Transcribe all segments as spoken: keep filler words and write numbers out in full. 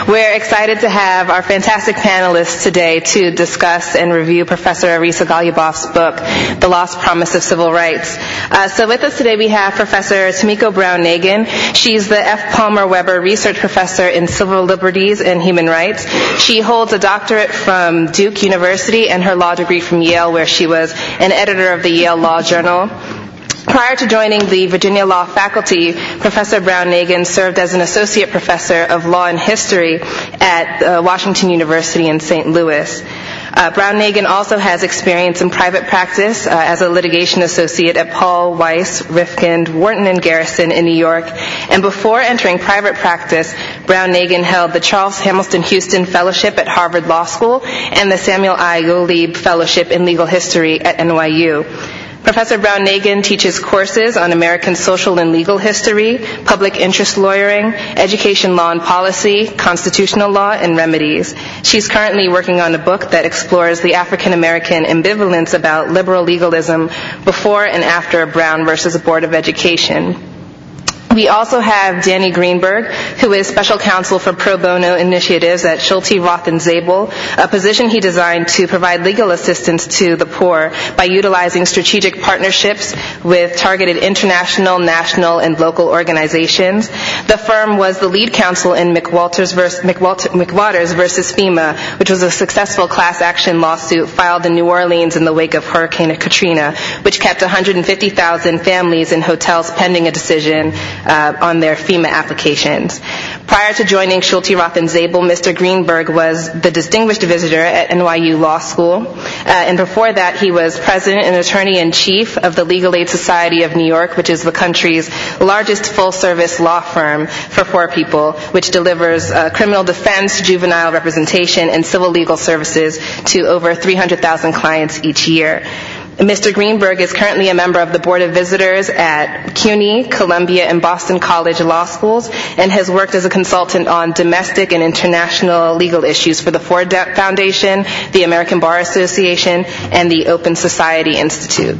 We're excited to have our fantastic panelists today to discuss and review Professor Arisa Goluboff's book, The Lost Promise of Civil Rights. Uh, so with us today we have Professor Tomiko Brown-Nagin. She's the F. Palmer Weber Research Professor in Civil Liberties and Human Rights. She holds a doctorate from Duke University and her law degree from Yale, where she was an editor of the Yale Law Journal. Prior to joining the Virginia Law faculty, Professor Brown-Nagin served as an associate professor of law and history at uh, Washington University in Saint Louis. Uh, Brown-Nagin also has experience in private practice uh, as a litigation associate at Paul, Weiss, Rifkind, Wharton and Garrison in New York. And before entering private practice, Brown-Nagin held the Charles Hamilton Houston Fellowship at Harvard Law School and the Samuel I. Gottlieb Fellowship in Legal History at N Y U. Professor Brown-Nagin teaches courses on American social and legal history, public interest lawyering, education law and policy, constitutional law, and remedies. She's currently working on a book that explores the African-American ambivalence about liberal legalism before and after Brown versus Board of Education. We also have Danny Greenberg, who is special counsel for pro bono initiatives at Schulte, Roth and Zabel, a position he designed to provide legal assistance to the poor by utilizing strategic partnerships with targeted international, national, and local organizations. The firm was the lead counsel in McWalters versus, McWalter, McWaters versus FEMA, which was a successful class action lawsuit filed in New Orleans in the wake of Hurricane Katrina, which kept one hundred fifty thousand families in hotels pending a decision Uh, on their FEMA applications. Prior to joining Schulte, Roth and Zabel, Mister Greenberg was the distinguished visitor at N Y U Law School, uh, and before that he was president and attorney-in-chief of the Legal Aid Society of New York, which is the country's largest full-service law firm for poor people, which delivers uh, criminal defense, juvenile representation, and civil legal services to over three hundred thousand clients each year. Mister Greenberg is currently a member of the Board of Visitors at CUNY, Columbia, and Boston College Law Schools, and has worked as a consultant on domestic and international legal issues for the Ford Foundation, the American Bar Association, and the Open Society Institute.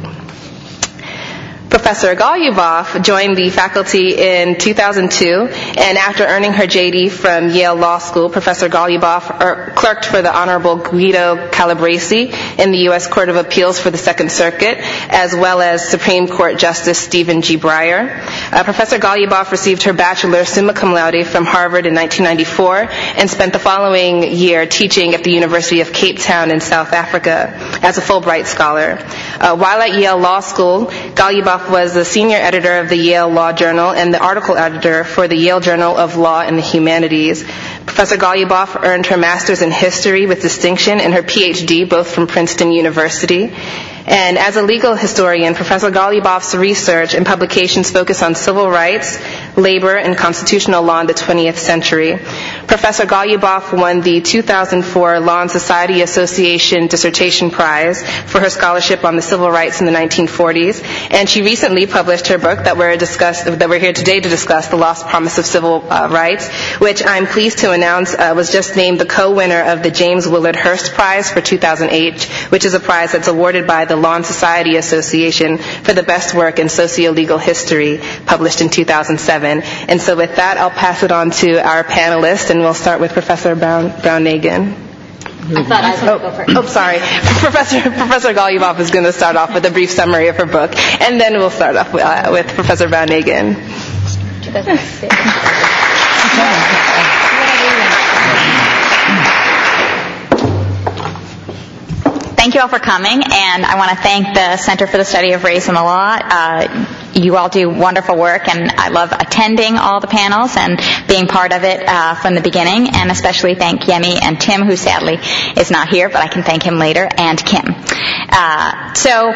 Professor Goluboff joined the faculty in two thousand two, and after earning her J D from Yale Law School, Professor Goluboff er, clerked for the Honorable Guido Calabresi in the U S Court of Appeals for the Second Circuit, as well as Supreme Court Justice Stephen G. Breyer. Uh, Professor Goluboff received her bachelor summa cum laude from Harvard in nineteen ninety-four and spent the following year teaching at the University of Cape Town in South Africa as a Fulbright scholar. Uh, while at Yale Law School, Goluboff was the senior editor of the Yale Law Journal and the article editor for the Yale Journal of Law and the Humanities. Professor Goluboff earned her master's in history with distinction and her P H D both from Princeton University. And as a legal historian, Professor Goluboff's research and publications focus on civil rights, labor, and constitutional law in the twentieth century. Professor Goluboff won the two thousand four Law and Society Association Dissertation Prize for her scholarship on the civil rights in the nineteen forties, and she recently published her book that we're discuss, that we're here today to discuss, The Lost Promise of Civil uh, Rights, which I'm pleased to announce uh, was just named the co-winner of the James Willard Hurst Prize for two thousand eight, which is a prize that's awarded by the Law and Society Association for the best work in socio-legal history, published in two thousand seven. And so with that, I'll pass it on to our panelists, and we'll start with Professor Brown, Brown-Nagin. I thought I was going to go first. Oh, sorry. Professor Professor Goluboff is going to start off with a brief summary of her book, and then we'll start off with, uh, with Professor Brown-Nagin. Thank you all for coming, and I want to thank the Center for the Study of Race and the Law. Uh, you all do wonderful work, and I love attending all the panels and being part of it uh, from the beginning, and especially thank Yemi and Tim, who sadly is not here, but I can thank him later, and Kim. Uh, so...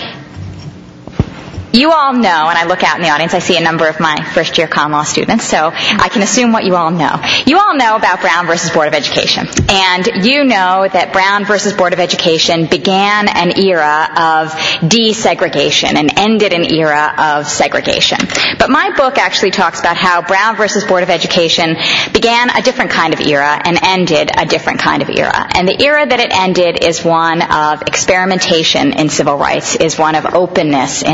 You all know, and I look out in the audience, I see a number of my first-year con law students, so I can assume what you all know. You all know about Brown versus Board of Education. And you know that Brown versus Board of Education began an era of desegregation and ended an era of segregation. But my book actually talks about how Brown versus Board of Education began a different kind of era and ended a different kind of era. And the era that it ended is one of experimentation in civil rights, is one of openness in civil rights.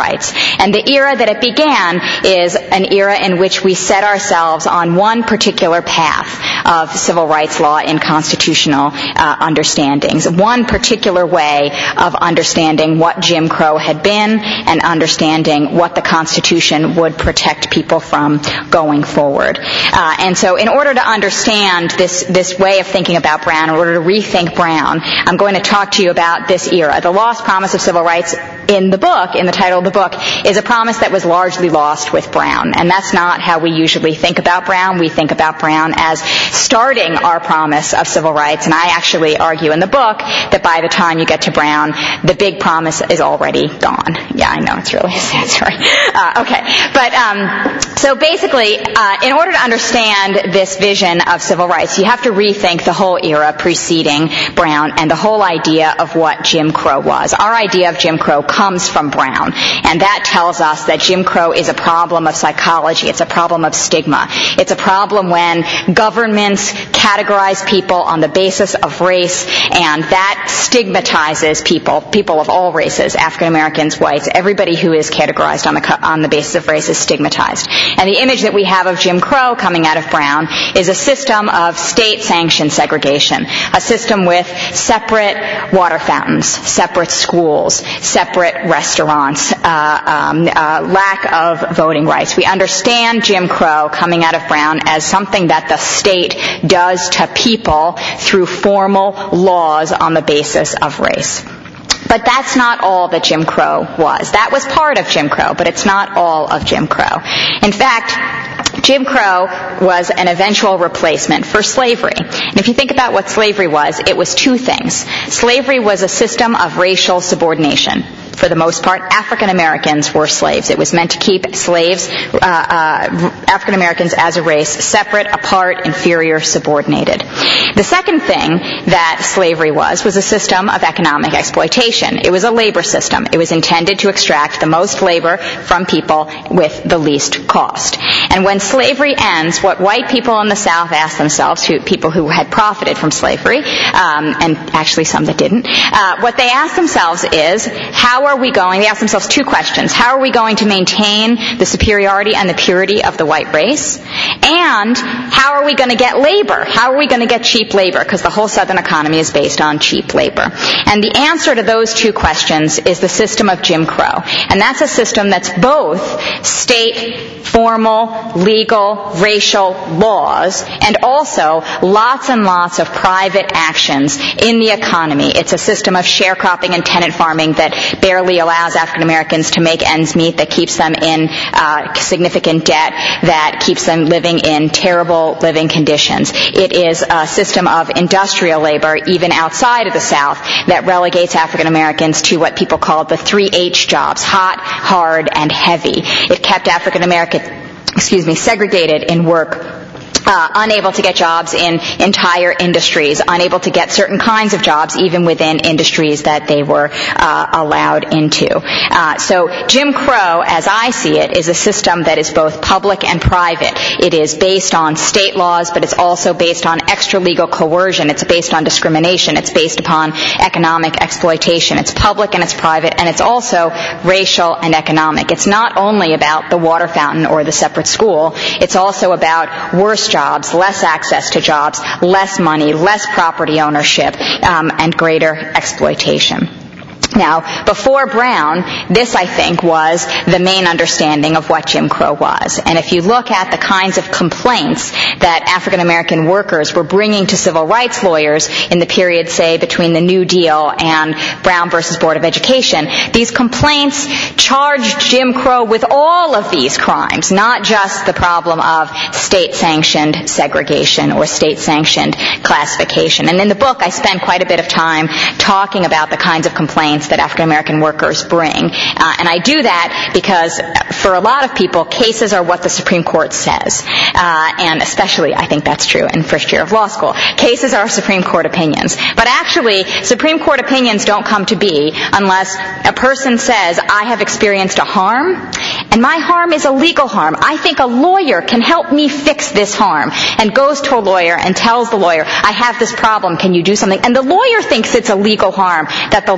rights. And the era that it began is an era in which we set ourselves on one particular path of civil rights law in constitutional uh, understandings, one particular way of understanding what Jim Crow had been and understanding what the Constitution would protect people from going forward. Uh, and so in order to understand this, this way of thinking about Brown, in order to rethink Brown, I'm going to talk to you about this era. The Lost Promise of Civil Rights in the book, in the title of the book, is a promise that was largely lost with Brown. And that's not how we usually think about Brown. We think about Brown as starting our promise of civil rights. And I actually argue in the book that by the time you get to Brown, the big promise is already gone. Yeah, I know, it's really a sad story. Uh, okay. But, um, so basically, uh, in order to understand this vision of civil rights, you have to rethink the whole era preceding Brown and the whole idea of what Jim Crow was. Our idea of Jim Crow comes from Brown, and that tells us that Jim Crow is a problem of psychology. It's a problem of stigma. It's a problem when governments categorize people on the basis of race, and that stigmatizes people, people of all races, African Americans, whites, everybody who is categorized on the, on the basis of race is stigmatized. And the image that we have of Jim Crow coming out of Brown is a system of state-sanctioned segregation, a system with separate water fountains, separate schools, separate restaurants, uh, um, uh, lack of voting rights. We understand Jim Crow coming out of Brown as something that the state does to people through formal laws on the basis of race. But that's not all that Jim Crow was. That was part of Jim Crow, but it's not all of Jim Crow. In fact, Jim Crow was an eventual replacement for slavery. And if you think about what slavery was, it was two things. Slavery was a system of racial subordination. For the most part, African Americans were slaves. It was meant to keep slaves, uh, uh, African Americans as a race, separate, apart, inferior, subordinated. The second thing that slavery was was a system of economic exploitation. It was a labor system. It was intended to extract the most labor from people with the least cost. And when slavery ends, what white people in the South ask themselves, who, people who had profited from slavery, um, and actually some that didn't, uh, what they ask themselves is, how are we going, they ask themselves two questions. How are we going to maintain the superiority and the purity of the white race? And how are we going to get labor? How are we going to get cheap labor? Because the whole Southern economy is based on cheap labor. And the answer to those two questions is the system of Jim Crow. And that's a system that's both state, formal, legal, racial laws, and also lots and lots of private actions in the economy. It's a system of sharecropping and tenant farming that barely allows African Americans to make ends meet, that keeps them in uh, significant debt, that keeps them living in terrible living conditions. It is a system of industrial labor, even outside of the South, that relegates African Americans to what people call the three H jobs, hot, hard, and heavy. It kept African American, excuse me, segregated in work. Uh, unable to get jobs in entire industries, unable to get certain kinds of jobs even within industries that they were uh, allowed into. Uh, so Jim Crow, as I see it, is a system that is both public and private. It is based on state laws, but it's also based on extra-legal coercion. It's based on discrimination. It's based upon economic exploitation. It's public and it's private, and it's also racial and economic. It's not only about the water fountain or the separate school. It's also about worse jobs, less access to jobs, less money, less property ownership, um, and greater exploitation. Now, before Brown, this, I think, was the main understanding of what Jim Crow was. And if you look at the kinds of complaints that African American workers were bringing to civil rights lawyers in the period, say, between the New Deal and Brown versus Board of Education, these complaints charged Jim Crow with all of these crimes, not just the problem of state-sanctioned segregation or state-sanctioned classification. And in the book, I spend quite a bit of time talking about the kinds of complaints that African American workers bring. Uh, and I do that because for a lot of people, cases are what the Supreme Court says. Uh, and especially, I think that's true in first year of law school. Cases are Supreme Court opinions. But actually, Supreme Court opinions don't come to be unless a person says, I have experienced a harm, and my harm is a legal harm. I think a lawyer can help me fix this harm, and goes to a lawyer and tells the lawyer, I have this problem, can you do something? And the lawyer thinks it's a legal harm that the law can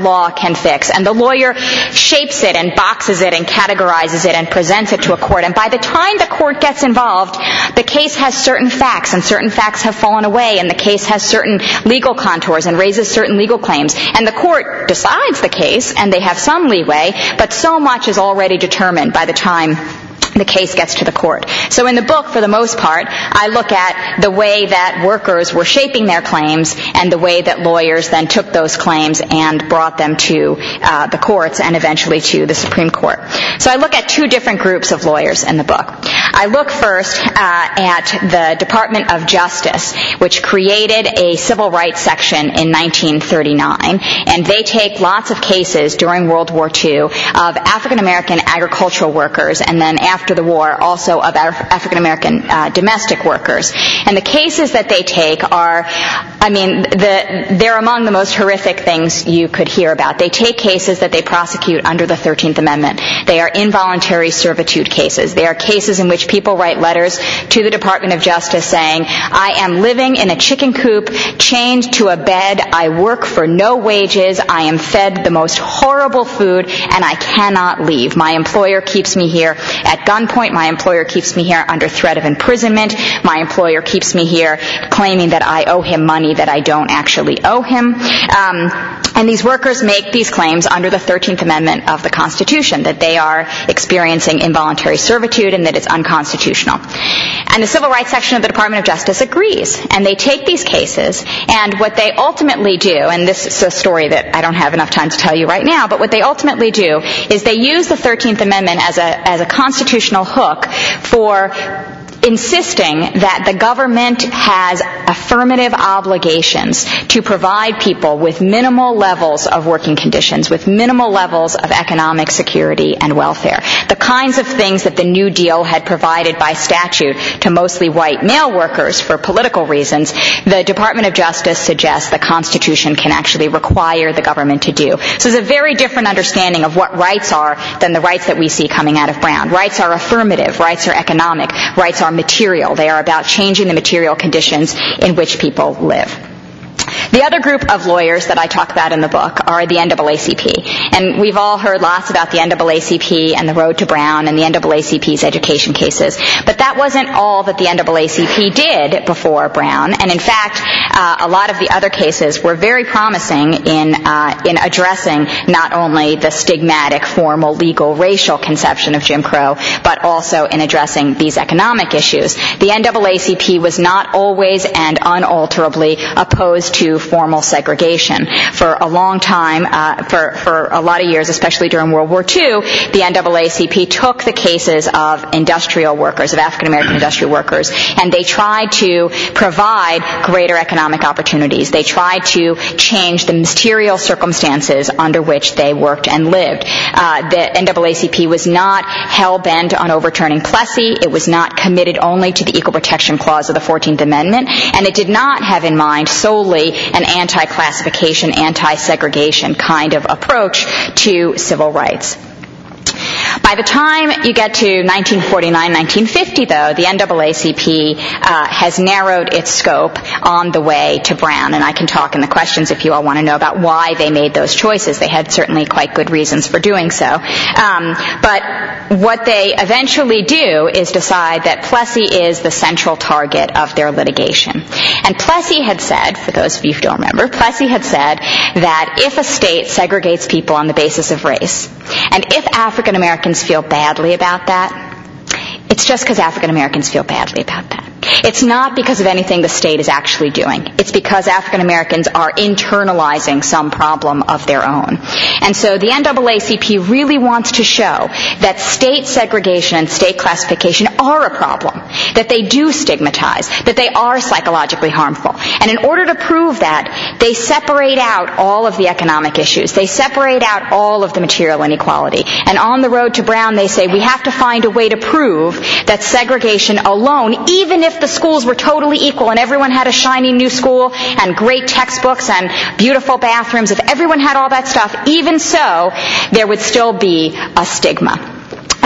can fix. And the lawyer shapes it and boxes it and categorizes it and presents it to a court. And by the time the court gets involved, the case has certain facts, and certain facts have fallen away, and the case has certain legal contours and raises certain legal claims. And the court decides the case, and they have some leeway, but so much is already determined by the time the case gets to the court. So in the book, for the most part, I look at the way that workers were shaping their claims and the way that lawyers then took those claims and brought them to uh, the courts and eventually to the Supreme Court. So I look at two different groups of lawyers in the book. I look first uh, at the Department of Justice, which created a civil rights section in nineteen thirty-nine, and they take lots of cases during World War Two of African American agricultural workers, and then after the war also of African American uh, domestic workers. And the cases that they take are, I mean, the, they're among the most horrific things you could hear about. They take cases that they prosecute under the thirteenth Amendment. They are involuntary servitude cases. They are cases in which people write letters to the Department of Justice saying, I am living in a chicken coop, chained to a bed, I work for no wages, I am fed the most horrible food, and I cannot leave. My employer keeps me here at gunpoint. My employer keeps me here under threat of imprisonment. My employer keeps me here claiming that I owe him money that I don't actually owe him. Um, and these workers make these claims under the thirteenth Amendment of the Constitution, that they are experiencing involuntary servitude and that it's unconstitutional. And the Civil Rights Section of the Department of Justice agrees. And they take these cases, and what they ultimately do, and this is a story that I don't have enough time to tell you right now, but what they ultimately do is they use the thirteenth Amendment as a, as a constitutional hook for insisting that the government has affirmative obligations to provide people with minimal levels of working conditions, with minimal levels of economic security and welfare. The kinds of things that the New Deal had provided by statute to mostly white male workers for political reasons, the Department of Justice suggests the Constitution can actually require the government to do. So there's a very different understanding of what rights are than the rights that we see coming out of Brown. Rights are affirmative. Rights are economic. Rights are material. They are about changing the material conditions in which people live. The other group of lawyers that I talk about in the book are the N double A C P. And we've all heard lots about the N double A C P and the road to Brown and the N double A C P's education cases. But that wasn't all that the N double A C P did before Brown. And in fact, uh, a lot of the other cases were very promising in uh, in addressing not only the stigmatic, formal, legal, racial conception of Jim Crow, but also in addressing these economic issues. The N double A C P was not always and unalterably opposed to formal segregation. For a long time, uh, for, for a lot of years, especially during World War Two, the N double A C P took the cases of industrial workers, of African American industrial workers, and they tried to provide greater economic opportunities. They tried to change the material circumstances under which they worked and lived. Uh, the N double A C P was not hell-bent on overturning Plessy. It was not committed only to the Equal Protection Clause of the fourteenth Amendment, and it did not have in mind solely an anti-classification, anti-segregation kind of approach to civil rights. By the time you get to nineteen forty-nine, nineteen fifty, though, the N double A C P uh, has narrowed its scope on the way to Brown, and I can talk in the questions if you all want to know about why they made those choices. They had certainly quite good reasons for doing so. Um, but what they eventually do is decide that Plessy is the central target of their litigation. And Plessy had said, for those of you who don't remember, Plessy had said that if a state segregates people on the basis of race, and if African Americans feel badly about that, it's just because African Americans feel badly about that. It's not because of anything the state is actually doing. It's because African Americans are internalizing some problem of their own. And so the N double A C P really wants to show that state segregation and state classification are a problem, that they do stigmatize, that they are psychologically harmful. And in order to prove that, they separate out all of the economic issues. They separate out all of the material inequality. And on the road to Brown, they say we have to find a way to prove that segregation alone, even if the schools were totally equal and everyone had a shiny new school and great textbooks and beautiful bathrooms, if everyone had all that stuff, even so, there would still be a stigma.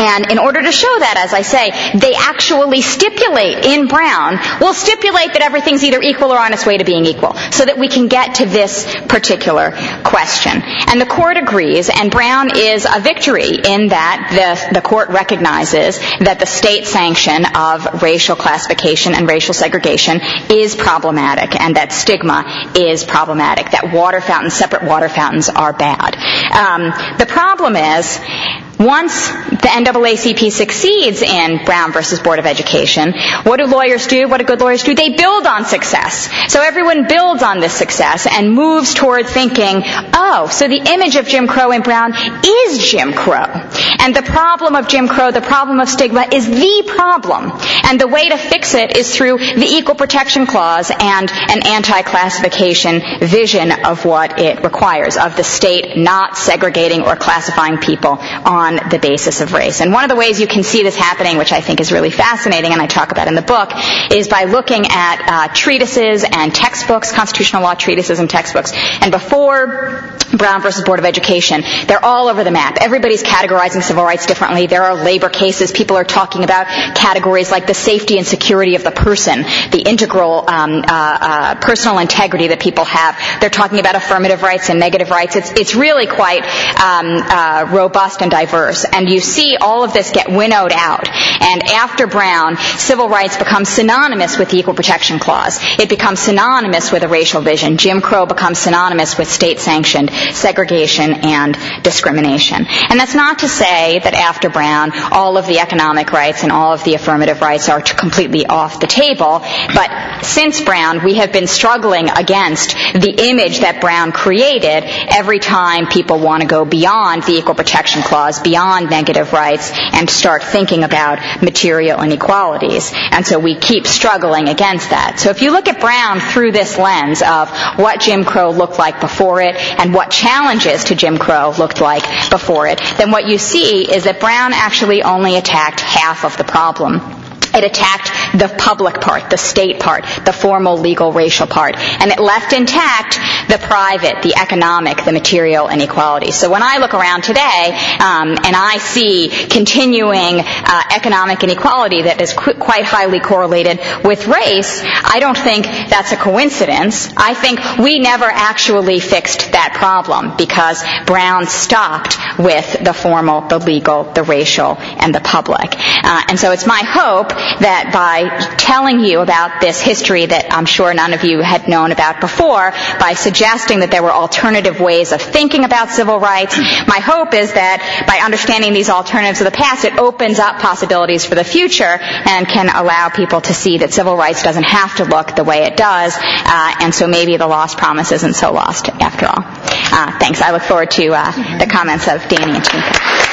And in order to show that, as I say, they actually stipulate in Brown, will stipulate that everything's either equal or on its way to being equal, so that we can get to this particular question. And the court agrees, and Brown is a victory in that the, the court recognizes that the state sanction of racial classification and racial segregation is problematic, and that stigma is problematic, that water fountains, separate water fountains, are bad. Um, the problem is, once the N double A C P succeeds in Brown versus Board of Education, what do lawyers do? What do good lawyers do? They build on success. So everyone builds on this success and moves toward thinking, oh, so the image of Jim Crow in Brown is Jim Crow. And the problem of Jim Crow, the problem of stigma, is the problem. And the way to fix it is through the Equal Protection Clause and an anti-classification vision of what it requires, of the state not segregating or classifying people on the basis of race. And one of the ways you can see this happening, which I think is really fascinating, and I talk about in the book, is by looking at uh, treatises and textbooks, constitutional law treatises and textbooks. And before Brown versus Board of Education, they're all over the map. Everybody's categorizing civil rights differently. There are labor cases. People are talking about categories like the safety and security of the person, the integral um, uh, uh, personal integrity that people have. They're talking about affirmative rights and negative rights. It's, it's really quite um, uh, robust and diverse. And you see all of this get winnowed out. And after Brown, civil rights becomes synonymous with the Equal Protection Clause. It becomes synonymous with a racial vision. Jim Crow becomes synonymous with state-sanctioned segregation and discrimination. And that's not to say that after Brown, all of the economic rights and all of the affirmative rights are completely off the table. But since Brown, we have been struggling against the image that Brown created every time people want to go beyond the Equal Protection Clause, beyond negative rights, and start thinking about material inequalities. And so we keep struggling against that. So if you look at Brown through this lens of what Jim Crow looked like before it and what challenges to Jim Crow looked like before it, then what you see is that Brown actually only attacked half of the problem. It attacked the public part, the state part, the formal legal racial part, and it left intact the private, the economic, the material inequalities. So when I look around today um, and I see continuing uh, economic inequality that is qu- quite highly correlated with race, I don't think that's a coincidence. I think we never actually fixed that problem because Brown stopped with the formal, the legal, the racial, and the public. Uh, and so it's my hope that by telling you about this history that I'm sure none of you had known about before, by suggesting that there were alternative ways of thinking about civil rights, my hope is that by understanding these alternatives of the past, it opens up possibilities for the future and can allow people to see that civil rights doesn't have to look the way it does, uh, and so maybe the lost promise isn't so lost after all. Uh, thanks. I look forward to uh, the comments of Danny and Tamika.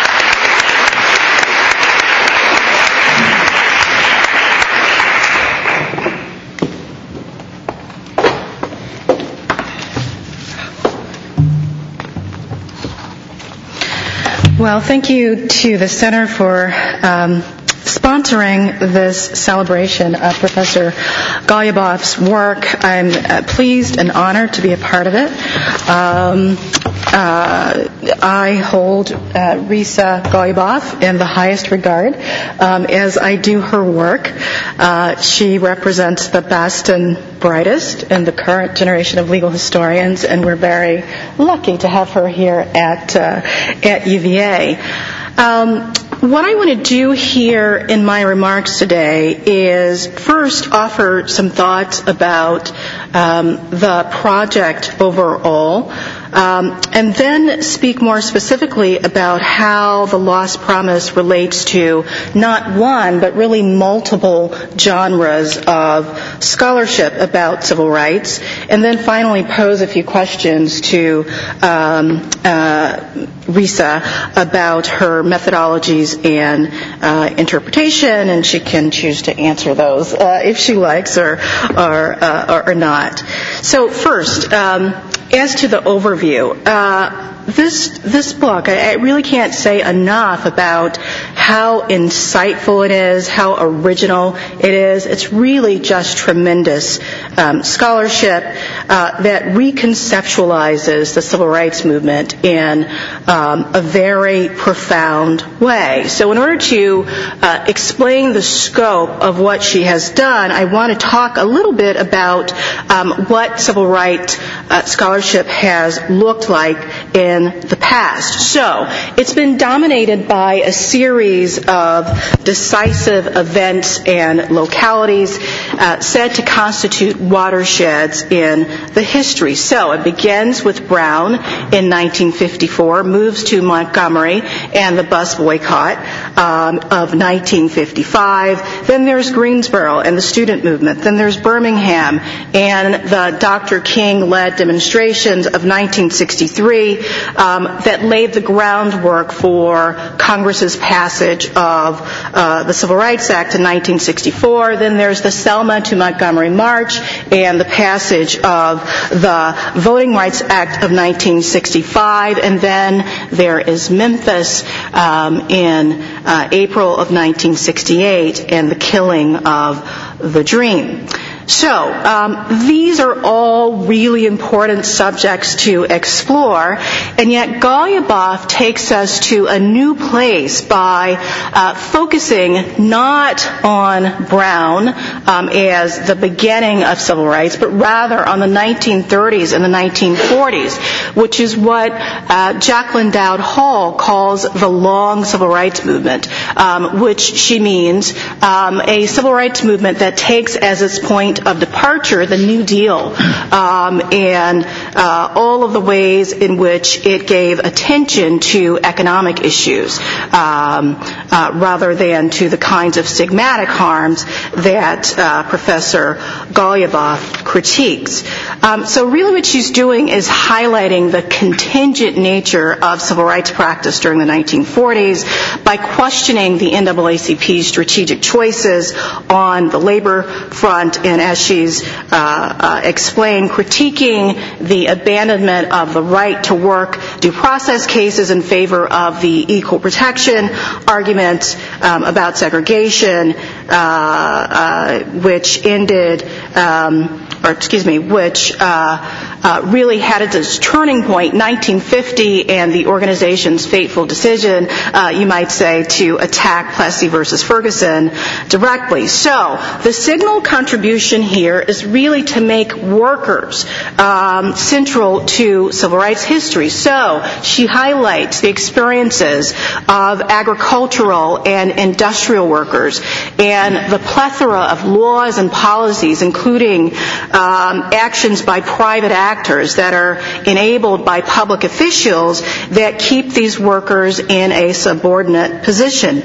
Well, thank you to the Center for um, sponsoring this celebration of Professor Goluboff's work. I'm uh, pleased and honored to be a part of it. Um, uh, I hold uh, Risa Goluboff in the highest regard, um, as I do her work. Uh, she represents the best and brightest in the current generation of legal historians, and we're very lucky to have her here at uh, at U V A. Um, what I want to do here in my remarks today is first offer some thoughts about um, the project overall, um, and then speak more specifically about how the Lost Promise relates to not one, but really multiple genres of scholarship about civil rights, and then finally pose a few questions to um, uh, Risa about her methodologies and uh, interpretation, and she can choose to answer those uh, if she likes or or, uh, or, or not. So first, um, as to the overview, uh, this this book, I, I really can't say enough about how insightful it is, how original it is. It's really just tremendous um, scholarship uh, that reconceptualizes the civil rights movement in um, a very profound way. So in order to uh, explain the scope of what she has done, I want to talk a little bit about um, what civil rights uh, scholarship has looked like in the past. So it's been dominated by a series of decisive events and localities uh, said to constitute watersheds in the history. So it begins with Brown in nineteen fifty-four, moves to Montgomery and the bus boycott um, of nineteen fifty-five. Then there's Greensboro and the student movement. Then there's Birmingham and the Doctor King-led demonstrations of nineteen sixty-three um, that laid the groundwork for Congress's passage of uh, the Civil Rights Act in nineteen sixty-four. Then there's the Selma to Montgomery March and the passage of the Voting Rights Act of nineteen sixty-five. And then there is Memphis um, in uh, April of nineteen sixty-eight and the killing of the Dream. So um, these are all really important subjects to explore, and yet Golyaboff takes us to a new place by uh, focusing not on Brown um, as the beginning of civil rights, but rather on the nineteen thirties and the nineteen forties, which is what uh, Jacqueline Dowd Hall calls the long civil rights movement, um, which she means um, a civil rights movement that takes as its point of departure the New Deal um, and uh, all of the ways in which it gave attention to economic issues um, uh, rather than to the kinds of stigmatic harms that uh, Professor Golyaboff critiques. Um, so really what she's doing is highlighting the contingent nature of civil rights practice during the nineteen forties by questioning the N double A C P's strategic choices on the labor front, and as she's uh, uh, explained, critiquing the abandonment of the right to work due process cases in favor of the equal protection arguments um, about segregation, uh, uh, which ended, um, or excuse me, which uh, uh, really had its turning point in nineteen fifty and the organization's fateful decision, uh, you might say, to attack Plessy versus Ferguson directly. So the signal contribution here is really to make workers um, central to civil rights history. So she highlights the experiences of agricultural and industrial workers and the plethora of laws and policies, including um, actions by private actors that are enabled by public officials that keep these workers in a subordinate position.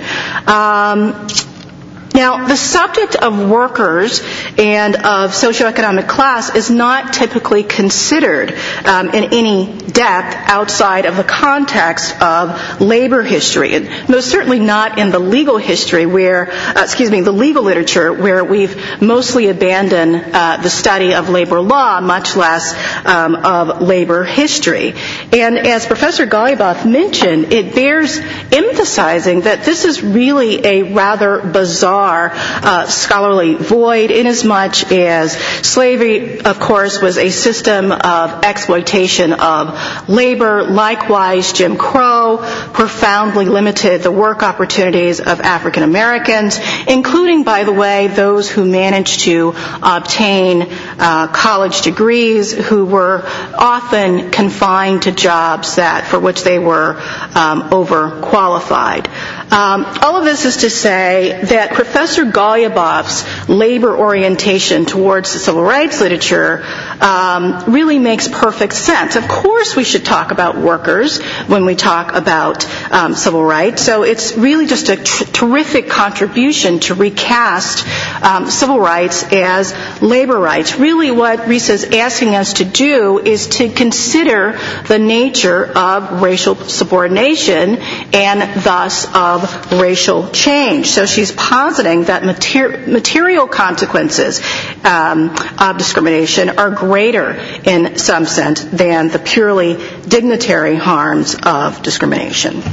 Um, Now, the subject of workers and of socioeconomic class is not typically considered um, in any depth outside of the context of labor history, and most certainly not in the legal history where, uh, excuse me, the legal literature where we've mostly abandoned uh, the study of labor law, much less um, of labor history. And as Professor Golyaboff mentioned, it bears emphasizing that this is really a rather bizarre Uh, scholarly void, inasmuch as slavery, of course, was a system of exploitation of labor. Likewise, Jim Crow profoundly limited the work opportunities of African Americans, including, by the way, those who managed to obtain uh, college degrees, who were often confined to jobs that for which they were um, overqualified. Um, all of this is to say that Professor Golyaboff's labor orientation towards the civil rights literature um, really makes perfect sense. Of course we should talk about workers when we talk about um, civil rights, so it's really just a tr- terrific contribution to recast um, civil rights as labor rights. Really what Risa is asking us to do is to consider the nature of racial subordination and thus of of racial change. So she's positing that mater- material consequences um, of discrimination are greater in some sense than the purely dignitary harms of discrimination.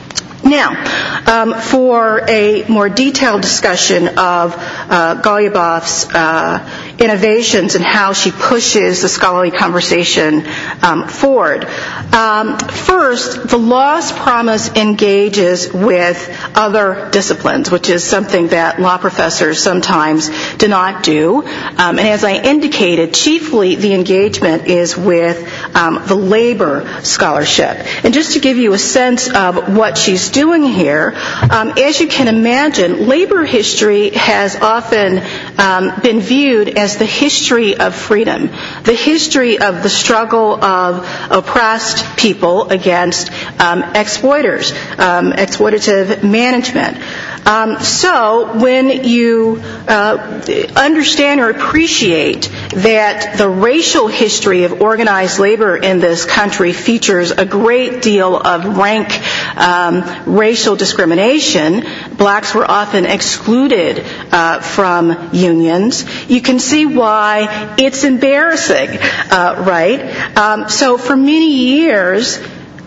Now, um, for a more detailed discussion of uh, Golubov's uh, innovations and how she pushes the scholarly conversation um, forward. Um, first, the law's promise engages with other disciplines, which is something that law professors sometimes do not do. Um, and as I indicated, chiefly the engagement is with um, the labor scholarship. And just to give you a sense of what she's doing here, um, as you can imagine, labor history has often um, been viewed as the history of freedom, the history of the struggle of oppressed people against um, exploiters, um, exploitative management. Um, so when you uh, understand or appreciate that the racial history of organized labor in this country features a great deal of rank um, racial discrimination, blacks were often excluded uh, from unions, you can see why it's embarrassing, uh, right? Um, so for many years,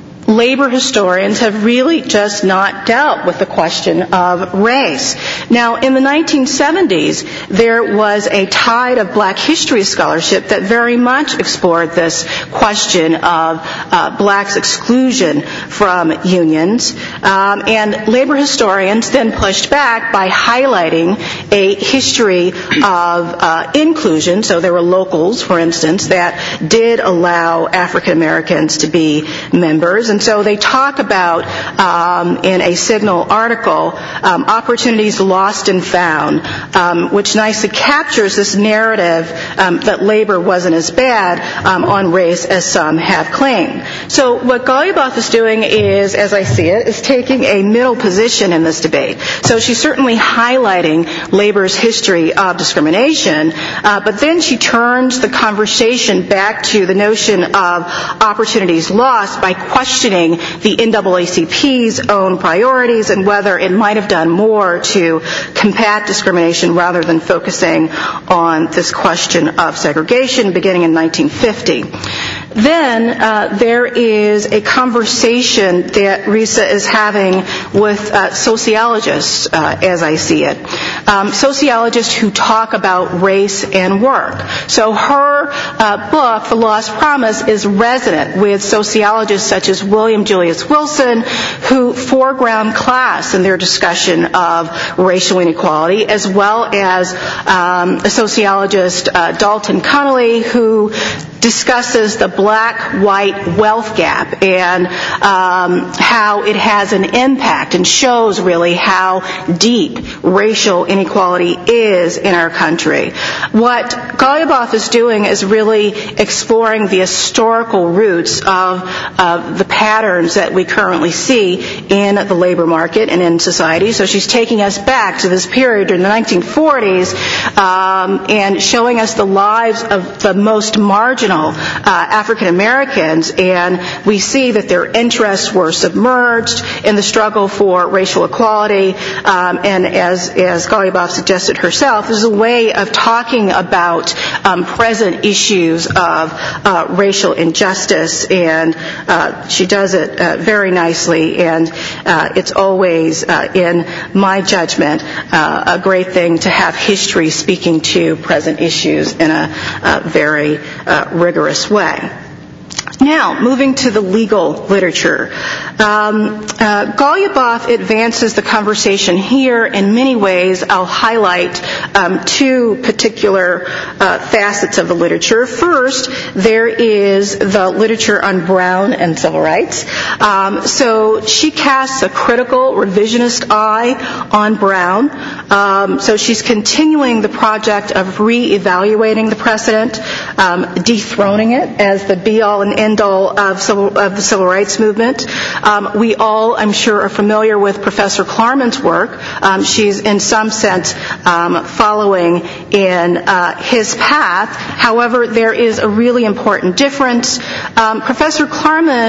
labor historians have really just not dealt with the question of race. Now, in the nineteen seventies, there was a tide of black history scholarship that very much explored this question of uh, blacks' exclusion from unions. Um, and labor historians then pushed back by highlighting a history of uh, inclusion. So there were locals, for instance, that did allow African Americans to be members. And so they talk about, um, in a Signal article, um, opportunities lost and found, um, which nicely captures this narrative um, that labor wasn't as bad um, on race as some have claimed. So what Golubov is doing is, as I see it, is taking a middle position in this debate. So she's certainly highlighting labor's history of discrimination, uh, but then she turns the conversation back to the notion of opportunities lost by questioning the N double A C P's own priorities and whether it might have done more to combat discrimination rather than focusing on this question of segregation beginning in nineteen fifty. Then uh, there is a conversation that Risa is having with uh, sociologists, uh, as I see it. Um, sociologists who talk about race and work. So her uh, book, The Lost Promise, is resonant with sociologists such as William Julius Wilson, who foreground class in their discussion of racial inequality, as well as um, a sociologist, uh, Dalton Connolly, who discusses the black-white wealth gap and um, how it has an impact and shows really how deep racial inequality is in our country. What Golubov is doing is really exploring the historical roots of, of the patterns that we currently see in the labor market and in society. So she's taking us back to this period in the nineteen forties um, and showing us the lives of the most marginal Uh, African Americans, and we see that their interests were submerged in the struggle for racial equality, um, and as, as Golubov suggested herself, this is a way of talking about um, present issues of uh, racial injustice, and uh, she does it uh, very nicely, and uh, it's always, uh, in my judgment, uh, a great thing to have history speaking to present issues in a, a very uh, rigorous way. Now, moving to the legal literature. Um, uh, Golubov advances the conversation here in many ways. I'll highlight um, two particular uh, facets of the literature. First, there is the literature on Brown and civil rights. Um, so she casts a critical, revisionist eye on Brown. Um, so she's continuing the project of re-evaluating the precedent, um, dethroning it as the be-all and end-all of, civil, of the civil rights movement. Um, we all, I'm sure, are familiar with Professor Klarman's work. Um, she's, in some sense, um, following in uh, his path. However, there is a really important difference. Um, Professor Klarman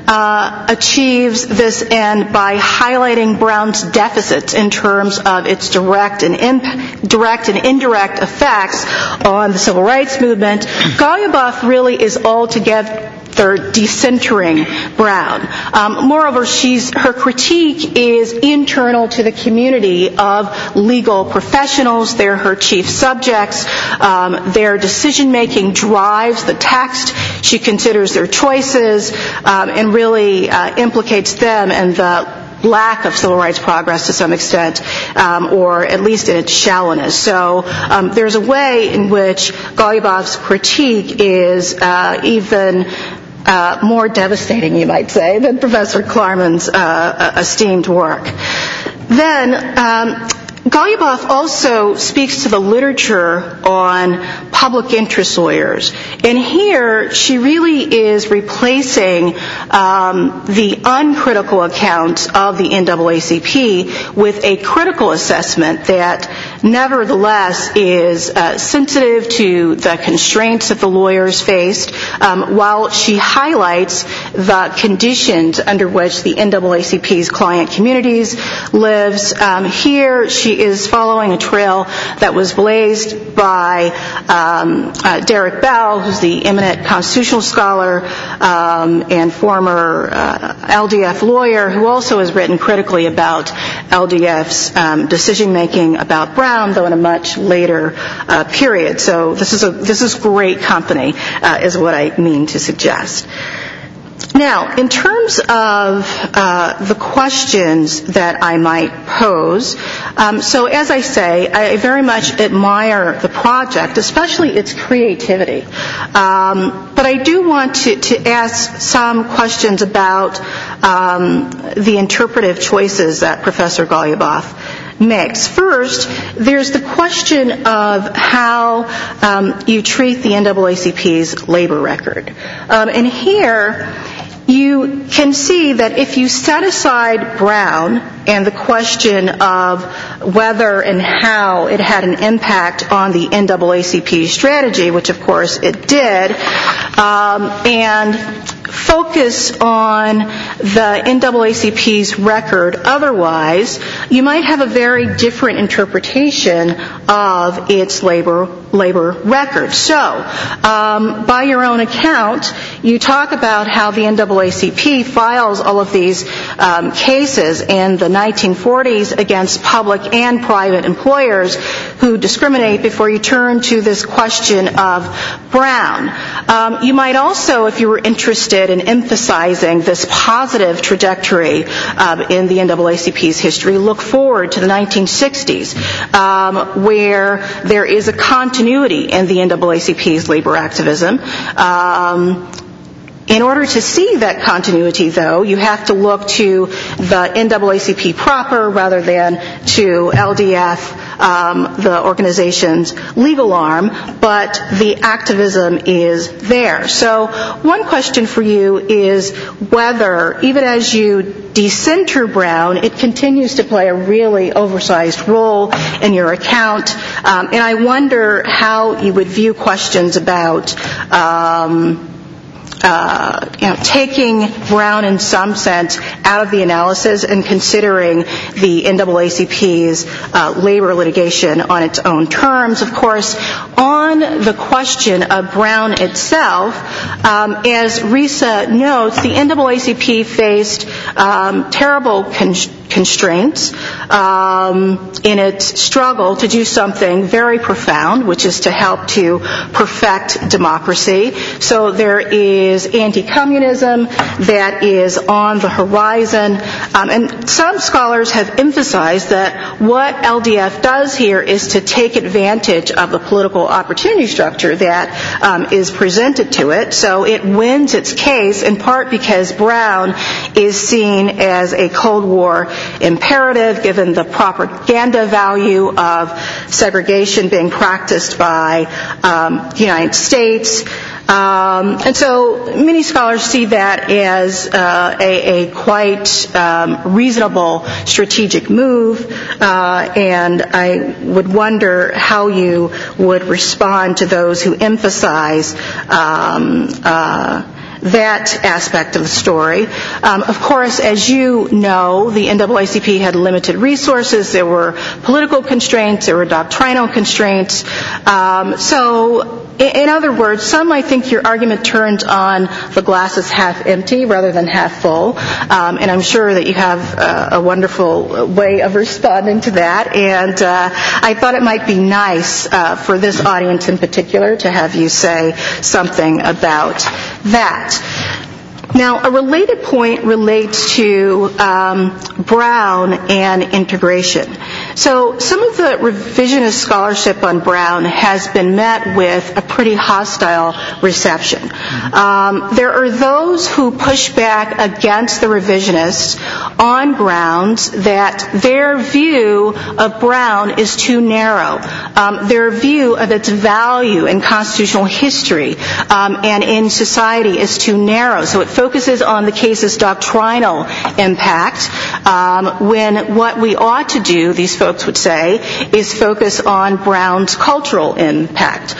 uh, achieves this end by highlighting Brown's deficits in terms of its direct and imp- direct and indirect effects on the civil rights movement. Golyaboff really is altogether decentering Brown. Um, moreover, she's, her critique is internal to the community of legal professionals. They're her chief subjects. Um, their decision-making drives the text. She considers their choices um, and really uh, implicates them in the lack of civil rights progress to some extent, um, or at least in its shallowness. So um, there's a way in which Golyaboff's critique is uh, even Uh, more devastating, you might say, than Professor Klarman's uh, esteemed work. Then, um, Golyaboff also speaks to the literature on public interest lawyers. And here, she really is replacing um, the uncritical account of the N double A C P with a critical assessment that nevertheless is uh, sensitive to the constraints that the lawyers faced, um, while she highlights the conditions under which the N double A C P's client communities lives. Um, here, she is following a trail that was blazed by um, uh, Derek Bell, who's the eminent constitutional scholar um, and former uh, L D F lawyer, who also has written critically about L D F's um, decision-making about Brown, though in a much later uh, period. So this is a this is great company, uh, is what I mean to suggest. Now, in terms of uh, the questions that I might pose, um, so as I say, I very much admire the project, especially its creativity. Um, but I do want to, to ask some questions about um, the interpretive choices that Professor Golyaboff makes. First, there's the question of how um, you treat the N double A C P's labor record. Um, and here, you can see that if you set aside Brown and the question of whether and how it had an impact on the N double A C P strategy, which of course it did, um, and focus on the N double A C P's record otherwise, you might have a very different interpretation of its labor labor record. So, um, by your own account, you talk about how the N double A C P files all of these um, cases in the nineteen forties against public and private employers who discriminate before you turn to this question of Brown. Um, you might also, if you were interested in emphasizing this positive trajectory uh, in the N double A C P's history, look forward to the nineteen sixties, um, where there is a continuity in the N double A C P's labor activism. Um, In order to see that continuity, though, you have to look to the N double A C P proper rather than to L D F, um, the organization's legal arm, but the activism is there. So one question for you is whether, even as you decenter Brown, it continues to play a really oversized role in your account. Um, and I wonder how you would view questions about um, Uh, you know, taking Brown in some sense out of the analysis and considering the N double A C P's uh, labor litigation on its own terms. Of course, on the question of Brown itself, um, as Risa notes, the N double A C P faced um, terrible con- constraints um, in its struggle to do something very profound, which is to help to perfect democracy. So there is is anti-communism that is on the horizon. Um, and some scholars have emphasized that what L D F does here is to take advantage of the political opportunity structure that um, is presented to it. So it wins its case in part because Brown is seen as a Cold War imperative given the propaganda value of segregation being practiced by um, the United States. Um, and so many scholars see that as uh, a, a quite um, reasonable strategic move, uh, and I would wonder how you would respond to those who emphasize um, uh, that aspect of the story. Um, of course, as you know, the N double A C P had limited resources. There were political constraints. There were doctrinal constraints. Um, so, in other words, some might think your argument turns on the glass is half empty rather than half full, um, and I'm sure that you have uh, a wonderful way of responding to that, and uh, I thought it might be nice uh, for this audience in particular to have you say something about that. Now, a related point relates to um, Brown and integration. So some of the revisionist scholarship on Brown has been met with a pretty hostile reception. Um, there are those who push back against the revisionists on grounds that their view of Brown is too narrow. Um, their view of its value in constitutional history um, and in society is too narrow. So it focuses on the case's doctrinal impact, um, when what we ought to do, these folks would say, is focus on Brown's cultural impact.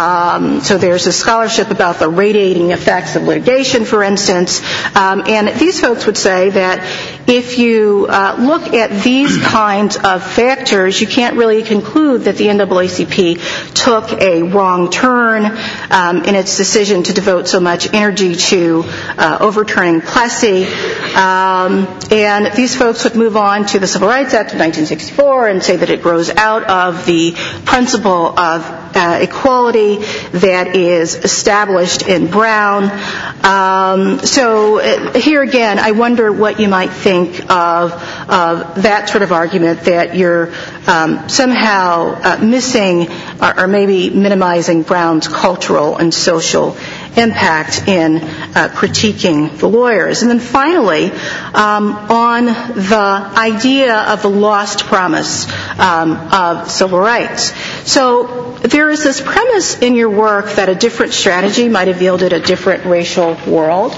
Um, so there's a scholarship about the radiating effects of litigation, for instance, um, and these folks would say that if you uh, look at these kinds of factors, you can't really conclude that the N double A C P took a wrong turn um, in its decision to devote so much energy to uh, overturning Plessy. Um, and these folks would move on to the Civil Rights Act of nineteen sixty-four and say that it grows out of the principle of uh, equality that is established in Brown. Um, so uh, here again, I wonder what you might think of, of that sort of argument, that you're um, somehow uh, missing or, or maybe minimizing Brown's cultural and social impact in uh, critiquing the lawyers. And then finally, um, on the idea of the lost promise um, of civil rights. So there is this premise in your work that a different strategy might have yielded a different racial world.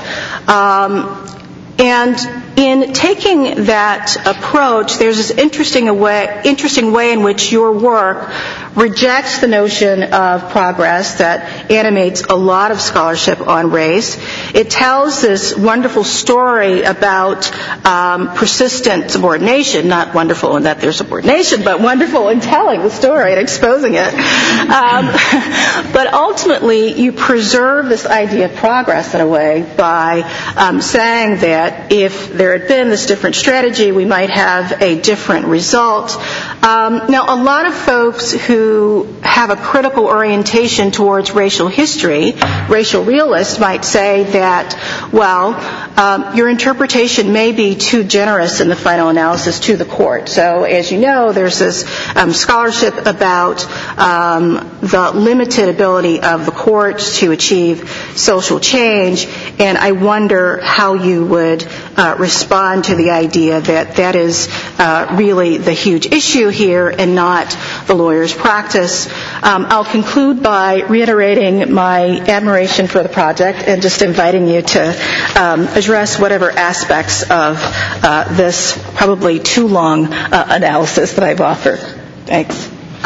Um, and in taking that approach, there's this interesting way, interesting way in which your work rejects the notion of progress that animates a lot of scholarship on race. It tells this wonderful story about um, persistent subordination, not wonderful in that there's subordination, but wonderful in telling the story and exposing it. Um, but ultimately, you preserve this idea of progress in a way by um, saying that if there had been this different strategy, we might have a different result. Um, now, a lot of folks who have a critical orientation towards racial history, racial realists, might say that, well, um, your interpretation may be too generous in the final analysis to the court. So, as you know, there's this um, scholarship about um, the limited ability of the courts to achieve social change, and I wonder how you would uh, respond to the idea that that is uh, really the huge issue here and not the lawyer's practice. Um, I'll conclude by reiterating my admiration for the project and just inviting you to um, address whatever aspects of uh, this probably too long uh, analysis that I've offered. Thanks.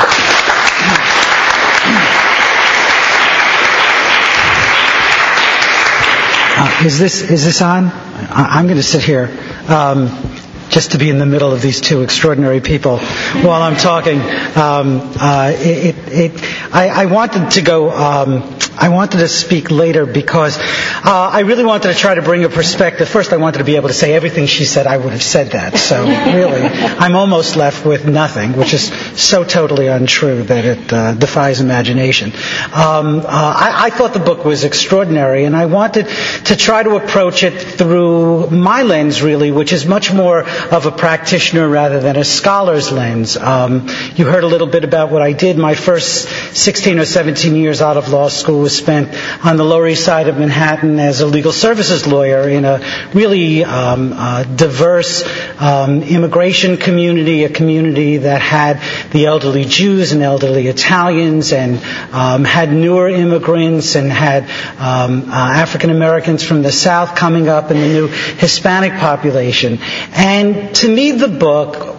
Uh, is this is this on? I, I'm going to sit here. Um, just to be in the middle of these two extraordinary people while I'm talking. Um, uh, it, it, it, I, I wanted to go, um, I wanted to speak later because uh, I really wanted to try to bring a perspective. First, I wanted to be able to say everything she said, I would have said that. So really, I'm almost left with nothing, which is so totally untrue that it uh, defies imagination. Um, uh, I, I thought the book was extraordinary, and I wanted to try to approach it through my lens, really, which is much more of a practitioner rather than a scholar's lens. Um, you heard a little bit about what I did. My first sixteen or seventeen years out of law school was spent on the Lower East Side of Manhattan as a legal services lawyer in a really um, uh, diverse um, immigration community, a community that had the elderly Jews and elderly Italians and um, had newer immigrants and had um, uh, African Americans from the South coming up and the new Hispanic population. And to me, the book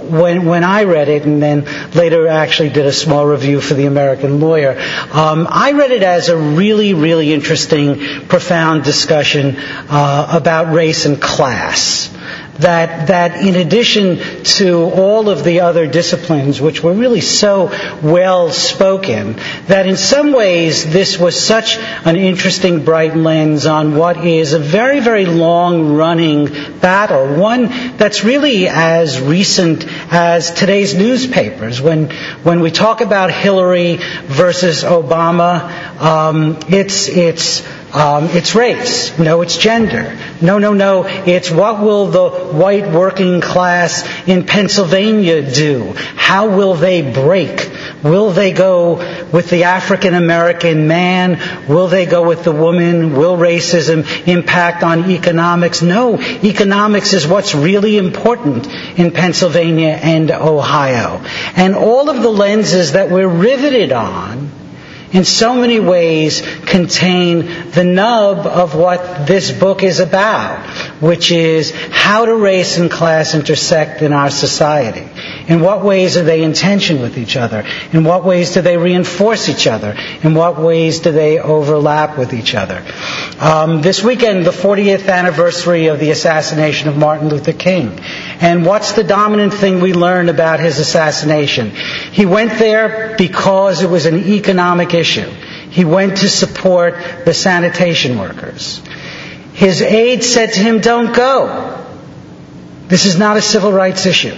when when I read it, and then later actually did a small review for the American Lawyer, um, I read it as a really, really interesting, profound discussion uh, about race and class. That, that in addition to all of the other disciplines, which were really so well spoken, that in some ways this was such an interesting, bright lens on what is a very, very long-running battle, one that's really as recent as today's newspapers. When, when we talk about Hillary versus Obama, um, it's, it's, Um, it's race. No, it's gender. No, no, no. It's what will the white working class in Pennsylvania do? How will they break? Will they go with the African American man? Will they go with the woman? Will racism impact on economics? No, economics is what's really important in Pennsylvania and Ohio. And all of the lenses that we're riveted on in so many ways contain the nub of what this book is about, which is how do race and class intersect in our society? In what ways are they in tension with each other? In what ways do they reinforce each other? In what ways do they overlap with each other? Um, this weekend, the fortieth anniversary of the assassination of Martin Luther King. And what's the dominant thing we learn about his assassination? He went there because it was an economic issue. He went to support the sanitation workers. His aide said to him, "Don't go. This is not a civil rights issue.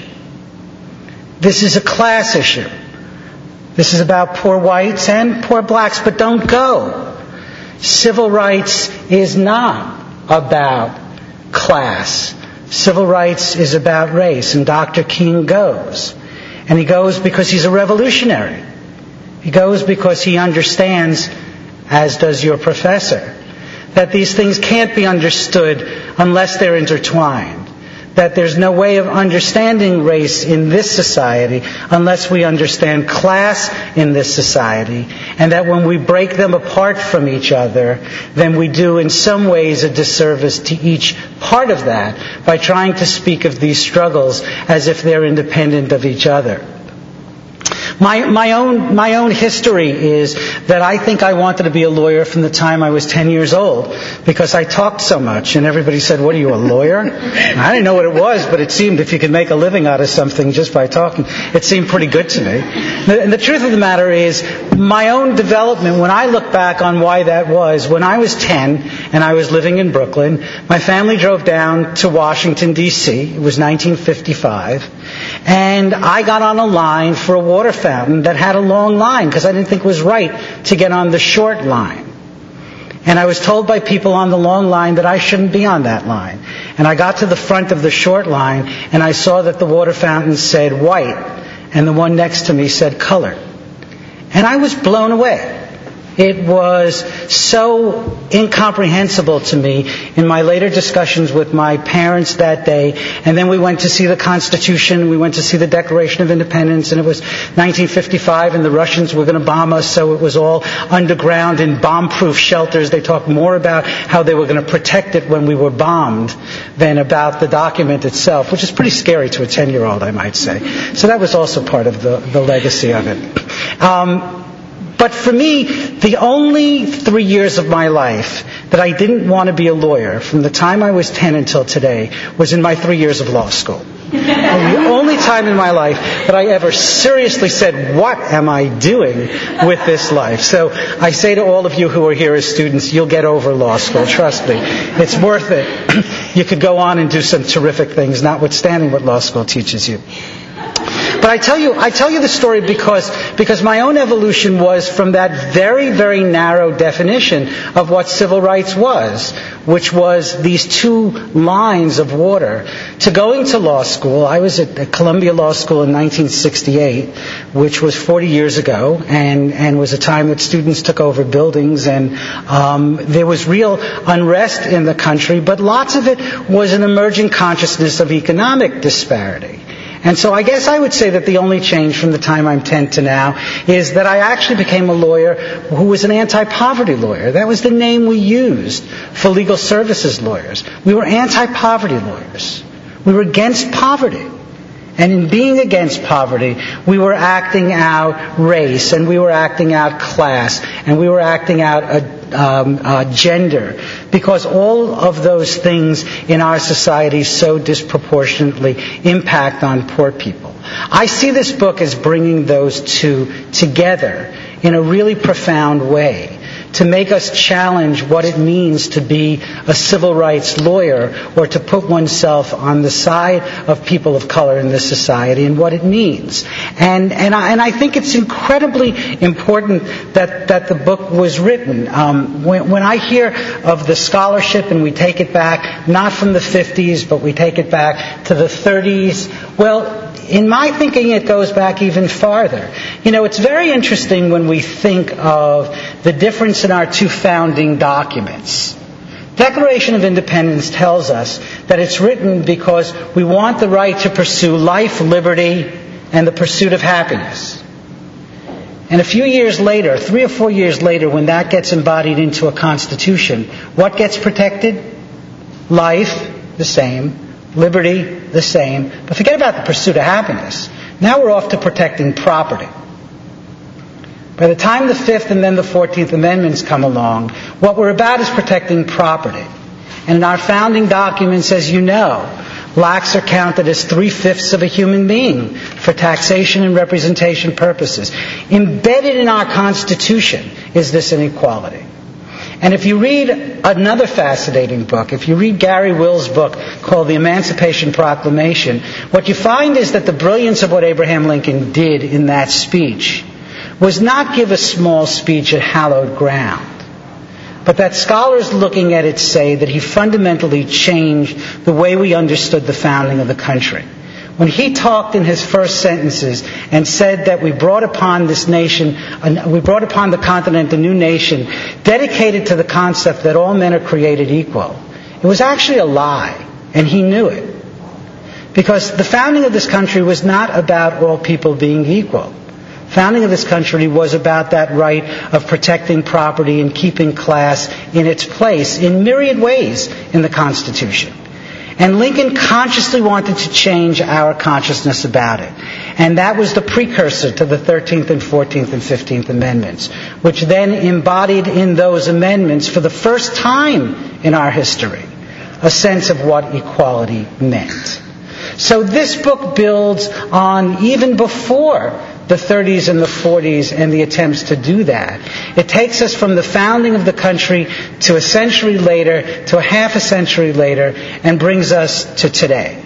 This is a class issue. This is about poor whites and poor blacks, but don't go. Civil rights is not about class. Civil rights is about race." And Doctor King goes. And he goes because he's a revolutionary. He goes because he understands, as does your professor, that these things can't be understood unless they're intertwined. That there's no way of understanding race in this society unless we understand class in this society. And that when we break them apart from each other, then we do in some ways a disservice to each part of that by trying to speak of these struggles as if they're independent of each other. My, my own, my own history is that I think I wanted to be a lawyer from the time I was ten years old because I talked so much and everybody said, "What are you, a lawyer?" And I didn't know what it was, but it seemed if you could make a living out of something just by talking, it seemed pretty good to me. And the truth of the matter is, my own development, when I look back on why that was, when I was ten and I was living in Brooklyn, my family drove down to Washington, D C It was nineteen fifty-five. And I got on a line for a water fountain that had a long line because I didn't think it was right to get on the short line. And I was told by people on the long line that I shouldn't be on that line. And I got to the front of the short line and I saw that the water fountain said white and the one next to me said color. And I was blown away. It was so incomprehensible to me in my later discussions with my parents that day. And then we went to see the Constitution, we went to see the Declaration of Independence, and it was nineteen fifty-five and the Russians were going to bomb us, so it was all underground in bomb-proof shelters. They talked more about how they were going to protect it when we were bombed than about the document itself, which is pretty scary to a ten-year-old, I might say. So that was also part of the, the legacy of it. Um, But for me, the only three years of my life that I didn't want to be a lawyer from the time I was ten until today was in my three years of law school. And the only time in my life that I ever seriously said, "What am I doing with this life?" So I say to all of you who are here as students, you'll get over law school, trust me. It's worth it. You could go on and do some terrific things, notwithstanding what law school teaches you. But I tell you, I tell you the story because, because my own evolution was from that very, very narrow definition of what civil rights was, which was these two lines of water, to going to law school. I was at Columbia Law School in nineteen sixty-eight, which was forty years ago, and, and was a time that students took over buildings, and um, there was real unrest in the country, but lots of it was an emerging consciousness of economic disparity. And so I guess I would say that the only change from the time I'm ten to now is that I actually became a lawyer who was an anti-poverty lawyer. That was the name we used for legal services lawyers. We were anti-poverty lawyers. We were against poverty. And in being against poverty, we were acting out race, and we were acting out class, and we were acting out a, um, uh, gender, because all of those things in our society so disproportionately impact on poor people. I see this book as bringing those two together in a really profound way, to make us challenge what it means to be a civil rights lawyer, or to put oneself on the side of people of color in this society, and what it means. And and I, and I think it's incredibly important that, that the book was written. Um, when, when I hear of the scholarship, and we take it back, not from the fifties, but we take it back to the thirties, well, in my thinking, it goes back even farther. You know, it's very interesting when we think of the difference in our two founding documents. Declaration of Independence tells us that it's written because we want the right to pursue life, liberty, and the pursuit of happiness. And a few years later, three or four years later, when that gets embodied into a constitution, what gets protected? Life, the same. Liberty, the same. But forget about the pursuit of happiness. Now we're off to protecting property. By the time the Fifth and then the Fourteenth Amendments come along, what we're about is protecting property. And in our founding documents, as you know, blacks are counted as three-fifths of a human being for taxation and representation purposes. Embedded in our Constitution is this inequality. And if you read another fascinating book, if you read Gary Will's book called The Emancipation Proclamation, what you find is that the brilliance of what Abraham Lincoln did in that speech was not give a small speech at hallowed ground, but that scholars looking at it say that he fundamentally changed the way we understood the founding of the country. When he talked in his first sentences and said that we brought upon this nation, we brought upon the continent a new nation dedicated to the concept that all men are created equal, it was actually a lie, and he knew it. Because the founding of this country was not about all people being equal. Founding of this country was about that right of protecting property and keeping class in its place in myriad ways in the Constitution. And Lincoln consciously wanted to change our consciousness about it. And that was the precursor to the thirteenth and fourteenth and fifteenth Amendments, which then embodied in those amendments, for the first time in our history, a sense of what equality meant. So this book builds on even before the thirties and the forties and the attempts to do that. It takes us from the founding of the country to a century later, to a half a century later, and brings us to today.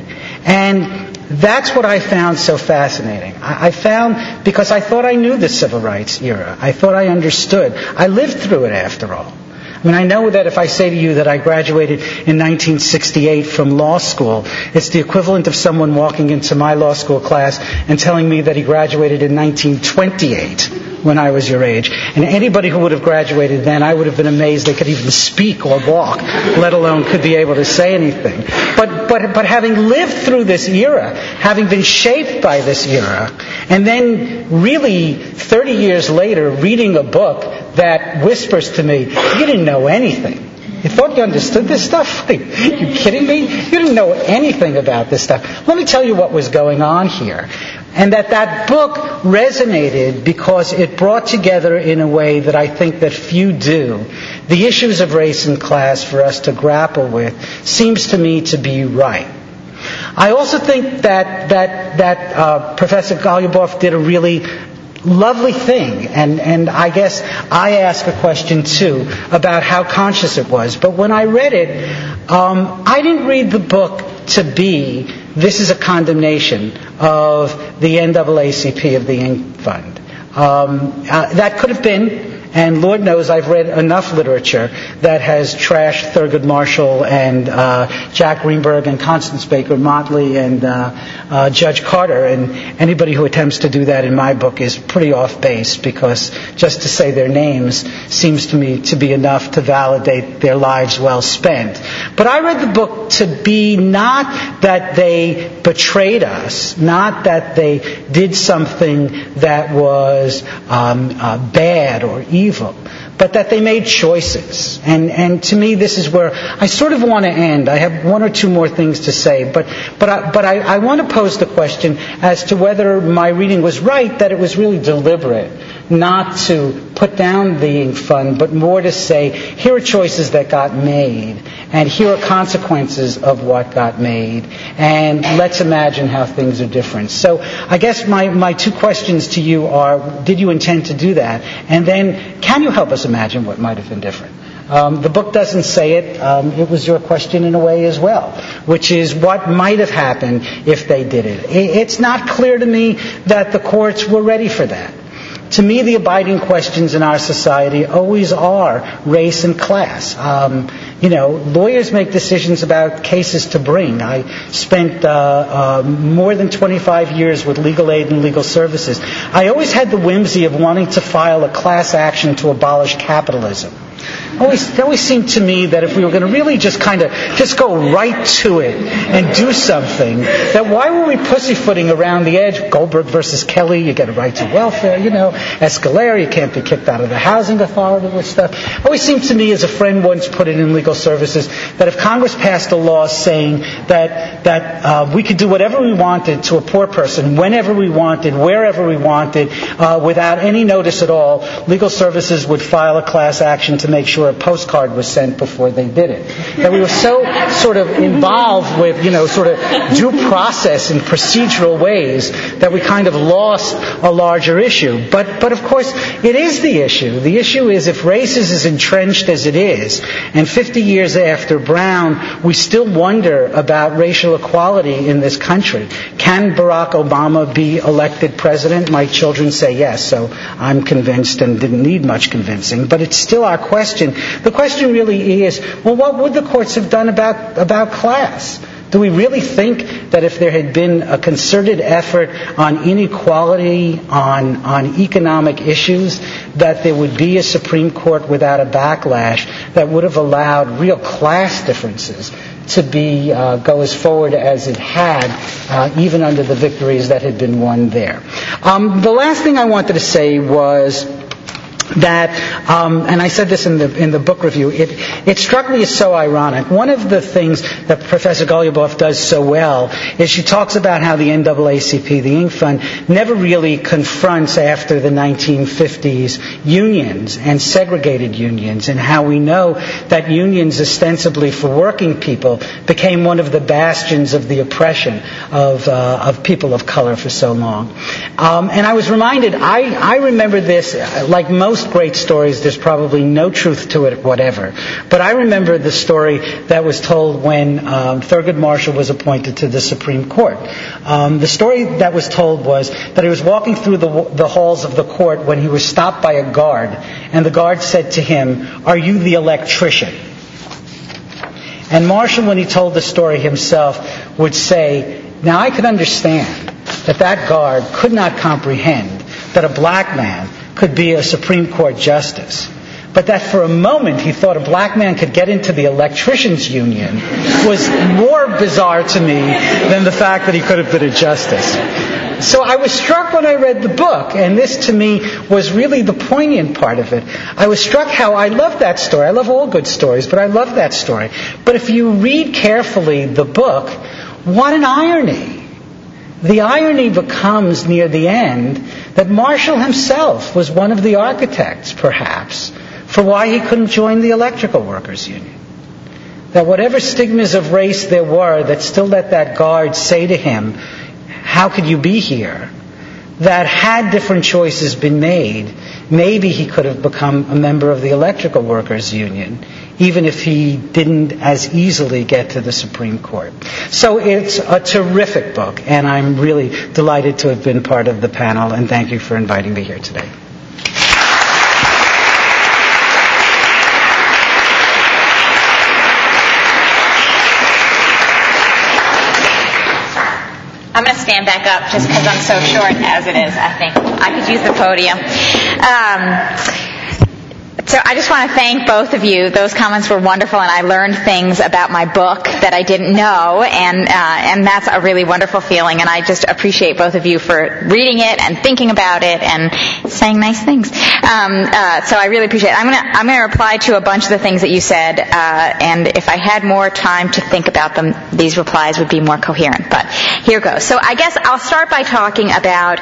And that's what I found so fascinating. I found, because I thought I knew the civil rights era. I thought I understood. I lived through it, after all. I mean, I know that if I say to you that I graduated in nineteen sixty-eight from law school, it's the equivalent of someone walking into my law school class and telling me that he graduated in nineteen twenty-eight when I was your age. And anybody who would have graduated then, I would have been amazed they could even speak or walk, let alone could be able to say anything. But, but, but having lived through this era, having been shaped by this era, and then really thirty years later reading a book that whispers to me, you didn't know anything. You thought you understood this stuff? Are you kidding me? You didn't know anything about this stuff. Let me tell you what was going on here. And that that book resonated because it brought together in a way that I think that few do the issues of race and class for us to grapple with seems to me to be right. I also think that that that uh, Professor Golubov did a really lovely thing, and, and I guess I ask a question too about how conscious it was. But when I read it, um, I didn't read the book to be, this is a condemnation of the N double A C P, of the Inc Fund. Um, uh, that could have been, and Lord knows I've read enough literature that has trashed Thurgood Marshall and uh, Jack Greenberg and Constance Baker Motley and uh, uh, Judge Carter, and anybody who attempts to do that in my book is pretty off base, because just to say their names seems to me to be enough to validate their lives well spent. But I read the book to be not that they betrayed us, not that they did something that was um, uh, bad or evil, but that they made choices. And, and to me, this is where I sort of want to end. I have one or two more things to say, but, but, I, but I, I want to pose the question as to whether my reading was right, that it was really deliberate, not to put down the Inc Fund, but more to say, here are choices that got made, and here are consequences of what got made, and let's imagine how things are different. So I guess my, my two questions to you are, did you intend to do that? And then, can you help us imagine what might have been different? Um, the book doesn't say it. Um, it was your question in a way as well, which is what might have happened if they did it. It's not clear to me that the courts were ready for that. To me, the abiding questions in our society always are race and class. Um, you know, lawyers make decisions about cases to bring. I spent uh, uh, more than twenty-five years with legal aid and legal services. I always had the whimsy of wanting to file a class action to abolish capitalism. Always, it always seemed to me that if we were going to really just kind of just go right to it and do something, that why were we pussyfooting around the edge? Goldberg versus Kelly, you get a right to welfare, you know, Escalera, you can't be kicked out of the housing authority with stuff. It always seemed to me, as a friend once put it in legal services, that if Congress passed a law saying that that uh, we could do whatever we wanted to a poor person, whenever we wanted, wherever we wanted, uh, without any notice at all, legal services would file a class action to make sure a postcard was sent before they did it. That we were so sort of involved with, you know, sort of due process and procedural ways that we kind of lost a larger issue. But, but of course, it is the issue. The issue is if race is as entrenched as it is, and fifty years after Brown, we still wonder about racial equality in this country. Can Barack Obama be elected president? My children say yes, so I'm convinced and didn't need much convincing. But it's still our question. The question really is, well, what would the courts have done about, about class? Do we really think that if there had been a concerted effort on inequality, on, on economic issues, that there would be a Supreme Court without a backlash that would have allowed real class differences to be uh, go as forward as it had, uh, even under the victories that had been won there? Um, the last thing I wanted to say was that, um, and I said this in the in the book review, it it struck me as so ironic. One of the things that Professor Golyaboff does so well is she talks about how the N double A C P, the Inc Fund, never really confronts after the nineteen fifties unions and segregated unions, and how we know that unions ostensibly for working people became one of the bastions of the oppression of uh, of people of color for so long. Um, and I was reminded, I, I remember this, like most great stories, there's probably no truth to it whatever. But I remember the story that was told when um, Thurgood Marshall was appointed to the Supreme Court. Um, the story that was told was that he was walking through the, the halls of the court when he was stopped by a guard, and the guard said to him, "Are you the electrician?" And Marshall, when he told the story himself, would say, now I could understand that that guard could not comprehend that a black man could be a Supreme Court justice. But that for a moment he thought a black man could get into the electricians' union was more bizarre to me than the fact that he could have been a justice. So I was struck when I read the book, and this to me was really the poignant part of it. I was struck how I love that story. I love all good stories, but I love that story. But if you read carefully the book, what an irony. The irony becomes near the end that Marshall himself was one of the architects, perhaps, for why he couldn't join the electrical workers union. That whatever stigmas of race there were that still let that guard say to him, how could you be here? That had different choices been made, maybe he could have become a member of the electrical workers union, even if he didn't as easily get to the Supreme Court. So it's a terrific book, and I'm really delighted to have been part of the panel, and thank you for inviting me here today. I'm going to stand back up just because I'm so short as it is, I think. I could use the podium. Um, So I just want to thank both of you. Those comments were wonderful, and I learned things about my book that I didn't know, and uh, and that's a really wonderful feeling, and I just appreciate both of you for reading it and thinking about it and saying nice things. Um, uh, so I really appreciate it. I'm going to I'm going to reply to a bunch of the things that you said, uh, and if I had more time to think about them, these replies would be more coherent. But here goes. So I guess I'll start by talking about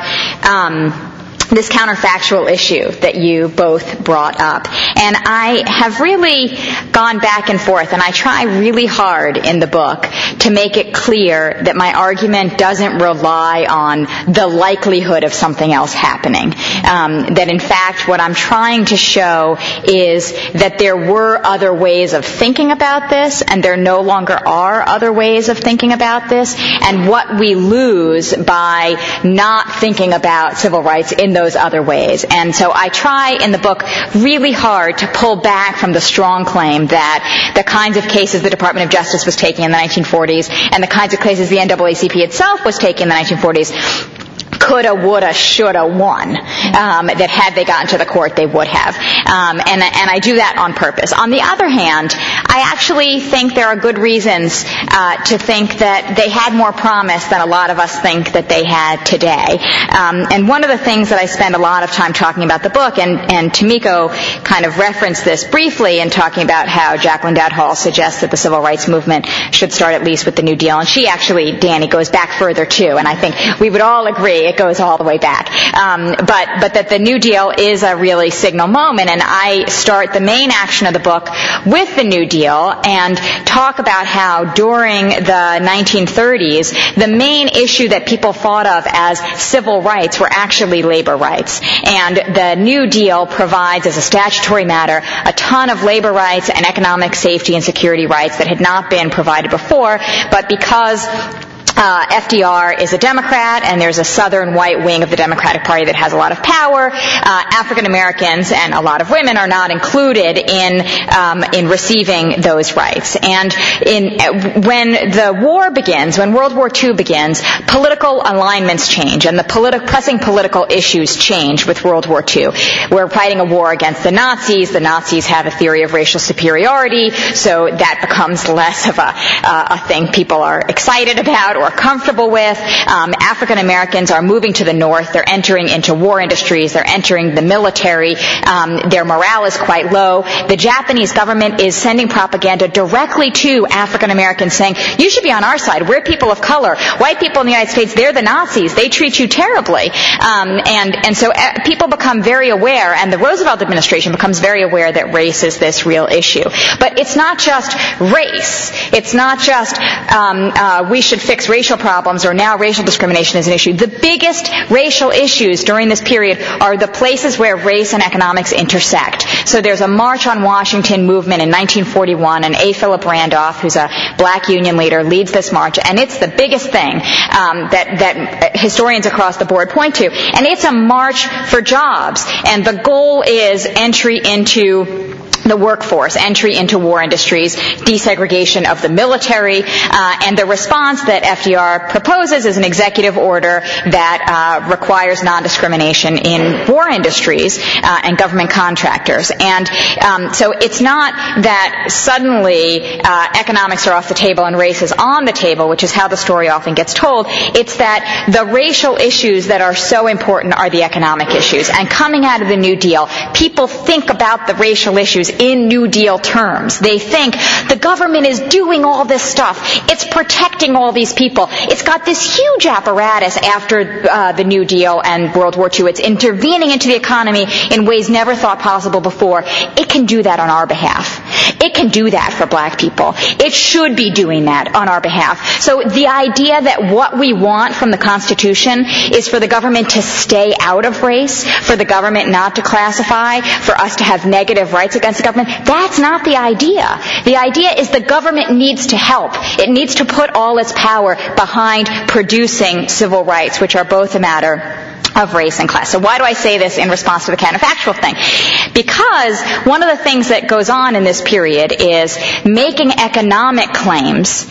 um, this counterfactual issue that you both brought up. And I have really gone back and forth, and I try really hard in the book to make it clear that my argument doesn't rely on the likelihood of something else happening. Um, that in fact what I'm trying to show is that there were other ways of thinking about this, and there no longer are other ways of thinking about this, and what we lose by not thinking about civil rights in those other ways. And so I try in the book really hard to pull back from the strong claim that the kinds of cases the Department of Justice was taking in the nineteen forties and the kinds of cases the N double A C P itself was taking in the nineteen forties coulda, woulda, shoulda won, um, that had they gotten to the court they would have. Um, and, and I do that on purpose. On the other hand, I actually think there are good reasons uh, to think that they had more promise than a lot of us think that they had today. Um, and one of the things that I spend a lot of time talking about the book, and, and Tomiko kind of referenced this briefly in talking about how Jacqueline Dowd Hall suggests that the civil rights movement should start at least with the New Deal. And she actually, Danny, goes back further too. And I think we would all agree it goes all the way back. Um, but, but that the New Deal is a really signal moment, and I start the main action of the book with the New Deal and talk about how during the nineteen thirties, the main issue that people thought of as civil rights were actually labor rights. And the New Deal provides, as a statutory matter, a ton of labor rights and economic safety and security rights that had not been provided before, but because Uh, F D R is a Democrat, and there's a southern white wing of the Democratic Party that has a lot of power. Uh, African Americans and a lot of women are not included in um, in receiving those rights. And in when the war begins, when World War Two begins, political alignments change, and the politi- pressing political issues change with World War Two. We're fighting a war against the Nazis. The Nazis have a theory of racial superiority, so that becomes less of a, uh, a thing people are excited about or comfortable with. Um, African Americans are moving to the north. They're entering into war industries. They're entering the military. Um, their morale is quite low. The Japanese government is sending propaganda directly to African Americans saying, you should be on our side. We're people of color. White people in the United States, they're the Nazis. They treat you terribly. Um, and, and so uh, people become very aware, and the Roosevelt administration becomes very aware that race is this real issue. But it's not just race. It's not just um, uh, we should fix racial problems, or now racial discrimination is an issue. The biggest racial issues during this period are the places where race and economics intersect. So there's a March on Washington movement in nineteen forty-one, and A. Philip Randolph, who's a black union leader, leads this march, and it's the biggest thing um, that, that historians across the board point to. And it's a march for jobs, and the goal is entry into the workforce, entry into war industries, desegregation of the military, uh, and the response that F D R proposes is an executive order that uh, requires non-discrimination in war industries uh, and government contractors. And um, so it's not that suddenly uh, economics are off the table and race is on the table, which is how the story often gets told. It's that the racial issues that are so important are the economic issues. And coming out of the New Deal, people think about the racial issues in New Deal terms. They think the government is doing all this stuff. It's protecting all these people. It's got this huge apparatus after uh, the New Deal and World War Two. It's intervening into the economy in ways never thought possible before. It can do that on our behalf. It can do that for black people. It should be doing that on our behalf. So the idea that what we want from the Constitution is for the government to stay out of race, for the government not to classify, for us to have negative rights against the government, that's not the idea. The idea is the government needs to help. It needs to put all its power behind producing civil rights, which are both a matter of race and class. So why do I say this in response to the counterfactual thing? Because one of the things that goes on in this period is making economic claims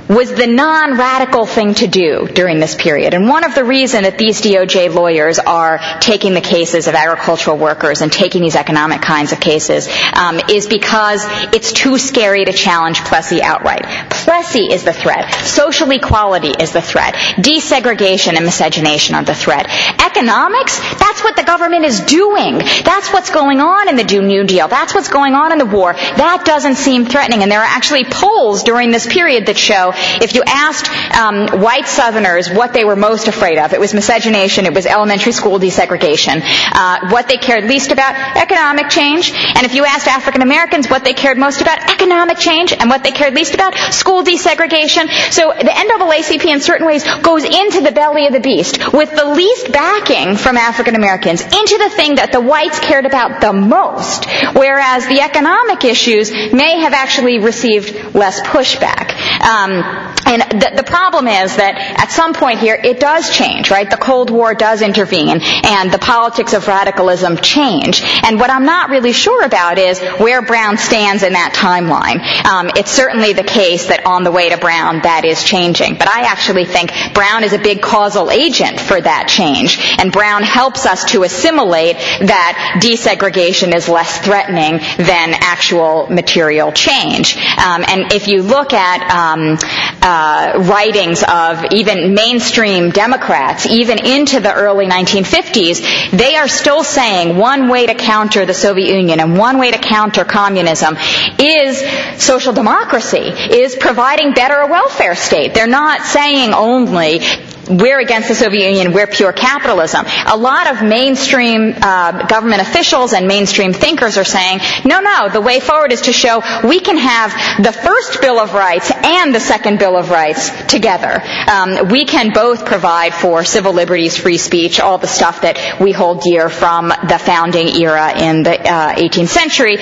was the non-radical thing to do during this period. And one of the reasons that these D O J lawyers are taking the cases of agricultural workers and taking these economic kinds of cases um, is because it's too scary to challenge Plessy outright. Plessy is the threat. Social equality is the threat. Desegregation and miscegenation are the threat. Economics, that's what the government is doing. That's what's going on in the New Deal. That's what's going on in the war. That doesn't seem threatening. And there are actually polls during this period that show if you asked um, white Southerners what they were most afraid of, it was miscegenation, it was elementary school desegregation. Uh, what they cared least about, economic change. And if you asked African Americans what they cared most about, economic change. And what they cared least about, school desegregation. So the N double A C P in certain ways goes into the belly of the beast with the least backing from African Americans, into the thing that the whites cared about the most, whereas the economic issues may have actually received less pushback. Um, and the, the problem is that at some point here, it does change, right? The Cold War does intervene, and the politics of radicalism change. And what I'm not really sure about is where Brown stands in that timeline. Um, it's certainly the case that on the way to Brown, that is changing. But I actually think Brown is a big causal agent for that change. And Brown helps us to assimilate that desegregation is less threatening than actual material change. Um, and if you look at um, uh, writings of even mainstream Democrats, even into the early nineteen fifties, they are still saying one way to counter the Soviet Union and one way to counter communism is social democracy, is providing better a welfare state. They're not saying only we're against the Soviet Union, we're pure capitalism. A lot of mainstream uh, government officials and mainstream thinkers are saying, no, no, the way forward is to show we can have the first Bill of Rights and the second Bill of Rights together. Um, we can both provide for civil liberties, free speech, all the stuff that we hold dear from the founding era in the uh, eighteenth century,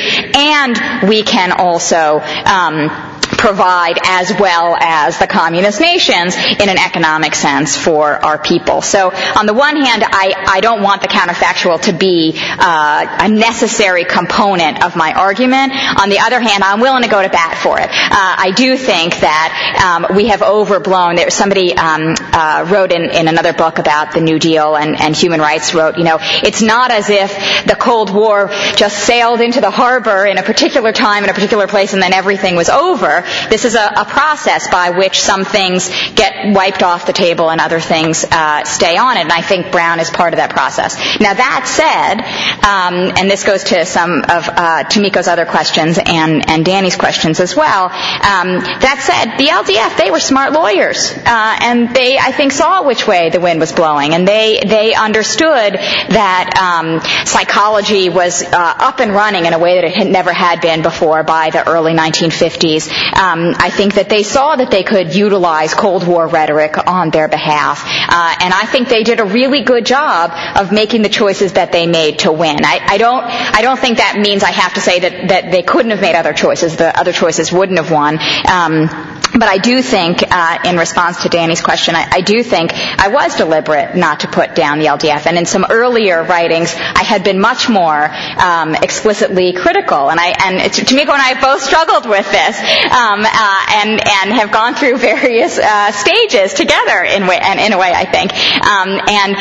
and we can also um, provide as well as the communist nations in an economic sense for our people. So on the one hand, I, I don't want the counterfactual to be uh, a necessary component of my argument. On the other hand, I'm willing to go to bat for it. Uh, I do think that um, we have overblown. There, somebody um, uh, wrote in, in another book about the New Deal and, and human rights wrote, you know, it's not as if the Cold War just sailed into the harbor in a particular time in a particular place and then everything was over. This is a, a process by which some things get wiped off the table and other things uh, stay on it, and I think Brown is part of that process. Now that said, um, and this goes to some of uh, Tomiko's other questions and, and Danny's questions as well, um, that said, the L D F, they were smart lawyers, uh, and they, I think, saw which way the wind was blowing, and they, they understood that um, psychology was uh, up and running in a way that it had never had been before by the early nineteen fifties. Um, I think that they saw that they could utilize Cold War rhetoric on their behalf, uh, and I think they did a really good job of making the choices that they made to win. I, I don't, I don't think that means I have to say that, that they couldn't have made other choices. The other choices wouldn't have won. Um, But I do think, uh, in response to Danny's question, I, I do think I was deliberate not to put down the L D F. And in some earlier writings, I had been much more um, explicitly critical. And I and Tomiko and I have both struggled with this, um, uh, and and have gone through various uh, stages together in way, and in a way, I think. Um, and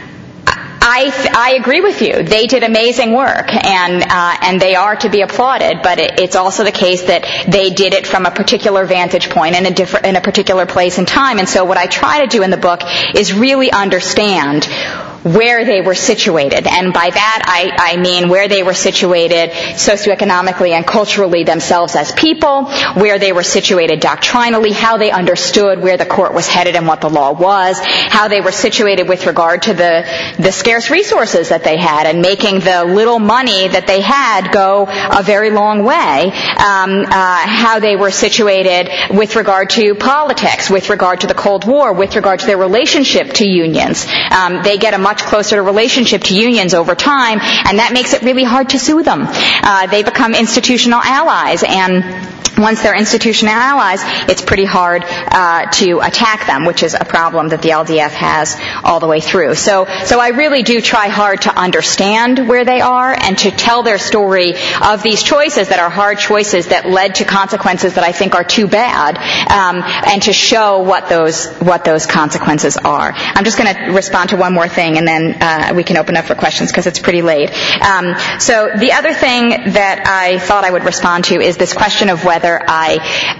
I, I agree with you. They did amazing work, and uh, and they are to be applauded. But it, it's also the case that they did it from a particular vantage point in a different, in a particular place and time. And so, what I try to do in the book is really understand where they were situated. And by that, I, I mean where they were situated socioeconomically and culturally themselves as people, where they were situated doctrinally, how they understood where the court was headed and what the law was, how they were situated with regard to the, the scarce resources that they had and making the little money that they had go a very long way, um, uh, how they were situated with regard to politics, with regard to the Cold War, with regard to their relationship to unions. Um, they get a much much closer relationship to unions over time, and that makes it really hard to sue them. Uh, they become institutional allies, and once they're institutional allies, it's pretty hard uh, to attack them, which is a problem that the L D F has all the way through. So, so I really do try hard to understand where they are and to tell their story of these choices that are hard choices that led to consequences that I think are too bad, um, and to show what those what those consequences are. I'm just going to respond to one more thing, and then uh, we can open up for questions because it's pretty late. Um, so the other thing that I thought I would respond to is this question of whether I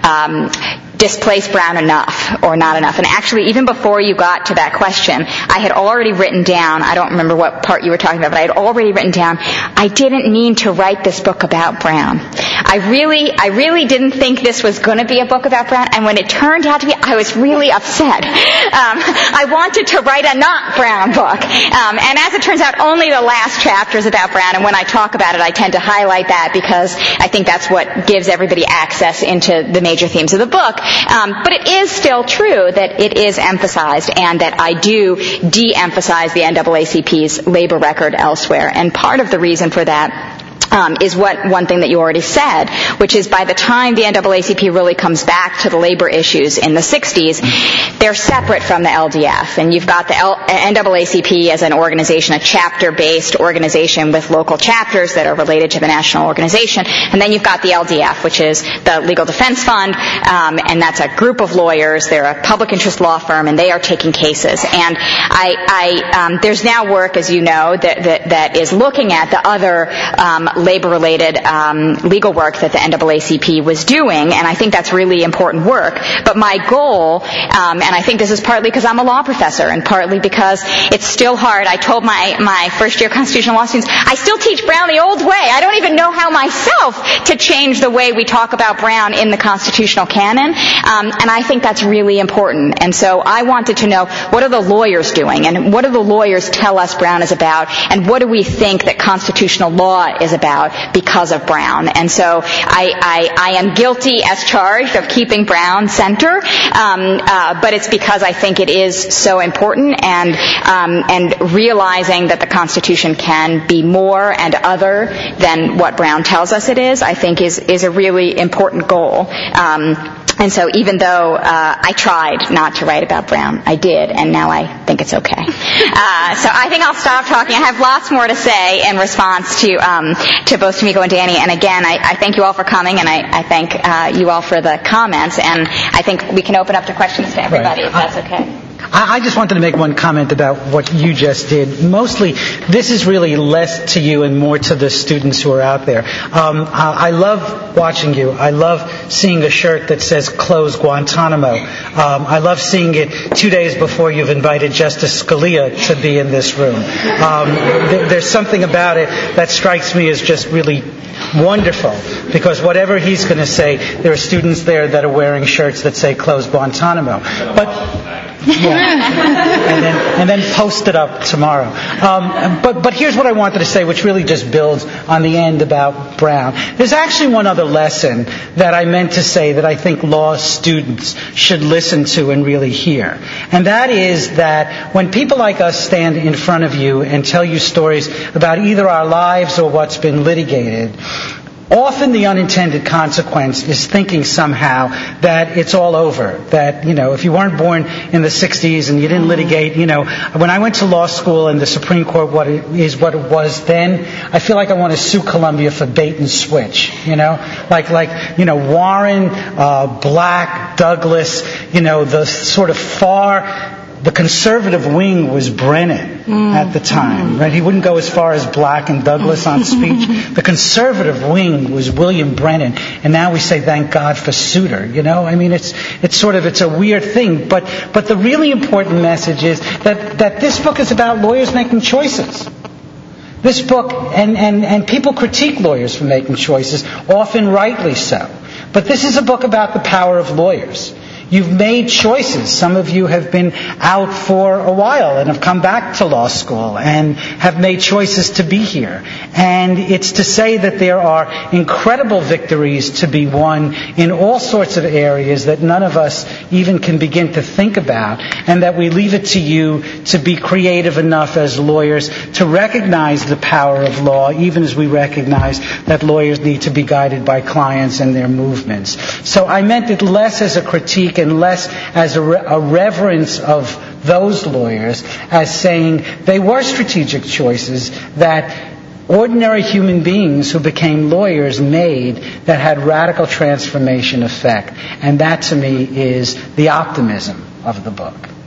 um, displace Brown enough or not enough. And actually, even before you got to that question, I had already written down, I don't remember what part you were talking about, but I had already written down, I didn't mean to write this book about Brown. I really, I really didn't think this was going to be a book about Brown, and when it turned out to be, I was really upset. Um, I wanted to write a not Brown book. Um, and as it turns out, only the last chapter is about Brown, and when I talk about it, I tend to highlight that because I think that's what gives everybody access into the major themes of the book. Um, but it is still true that it is emphasized, and that I do de-emphasize the N double A C P's labor record elsewhere. And part of the reason for that Um, is what one thing that you already said, which is by the time the N double A C P really comes back to the labor issues in the sixties, they're separate from the L D F. And you've got the L- N double A C P as an organization, a chapter-based organization with local chapters that are related to the national organization. And then you've got the L D F, which is the Legal Defense Fund, um, and that's a group of lawyers. They're a public interest law firm, and they are taking cases. And I, I um, there's now work, as you know, that, that, that is looking at the other um, labor-related um, legal work that the N double A C P was doing, and I think that's really important work. But my goal, um, and I think this is partly because I'm a law professor and partly because it's still hard. I told my, my first-year constitutional law students, I still teach Brown the old way. I don't even know how myself to change the way we talk about Brown in the constitutional canon, um, and I think that's really important. And so I wanted to know, what are the lawyers doing, and what do the lawyers tell us Brown is about, and what do we think that constitutional law is about because of Brown. And so I, I, I am guilty as charged of keeping Brown center, um, uh, but it's because I think it is so important, and um, and realizing that the Constitution can be more and other than what Brown tells us it is, I think is, is a really important goal. Um, And so even though uh, I tried not to write about Brown, I did, and now I think it's okay. Uh, so I think I'll stop talking. I have lots more to say in response to um, to both Tomiko and Danny. And again, I, I thank you all for coming, and I, I thank uh, you all for the comments. And I think we can open up to questions to everybody, right, if that's okay. I just wanted to make one comment about what you just did. Mostly, this is really less to you and more to the students who are out there. Um, I love watching you. I love seeing a shirt that says "Close Guantanamo." Um, I love seeing it two days before you've invited Justice Scalia to be in this room. Um, th- there's something about it that strikes me as just really wonderful, because whatever he's going to say, there are students there that are wearing shirts that say "Close Guantanamo." But yeah. and then and then post it up tomorrow. Um, but but here's what I wanted to say, which really just builds on the end about Brown. There's actually one other lesson that I meant to say that I think law students should listen to and really hear. And that is that when people like us stand in front of you and tell you stories about either our lives or what's been litigated, often the unintended consequence is thinking somehow that it's all over. That, you know, if you weren't born in the sixties and you didn't litigate, you know, when I went to law school and the Supreme Court what it is what it was then, I feel like I want to sue Columbia for bait and switch, you know? Like, like you know, Warren, uh, Black, Douglas, you know, the sort of far... The conservative wing was Brennan mm. at the time, right? He wouldn't go as far as Black and Douglas on speech. The conservative wing was William Brennan, and now we say thank God for Souter. You know, I mean, it's it's sort of it's a weird thing, but but the really important message is that that this book is about lawyers making choices. This book, and and and people critique lawyers for making choices, often rightly so. But this is a book about the power of lawyers. You've made choices. Some of you have been out for a while and have come back to law school and have made choices to be here. And it's to say that there are incredible victories to be won in all sorts of areas that none of us even can begin to think about, and that we leave it to you to be creative enough as lawyers to recognize the power of law, even as we recognize that lawyers need to be guided by clients and their movements. So I meant it less as a critique and less as a, re- a reverence of those lawyers, as saying they were strategic choices that ordinary human beings who became lawyers made that had radical transformation effect. And that, to me, is the optimism of the book.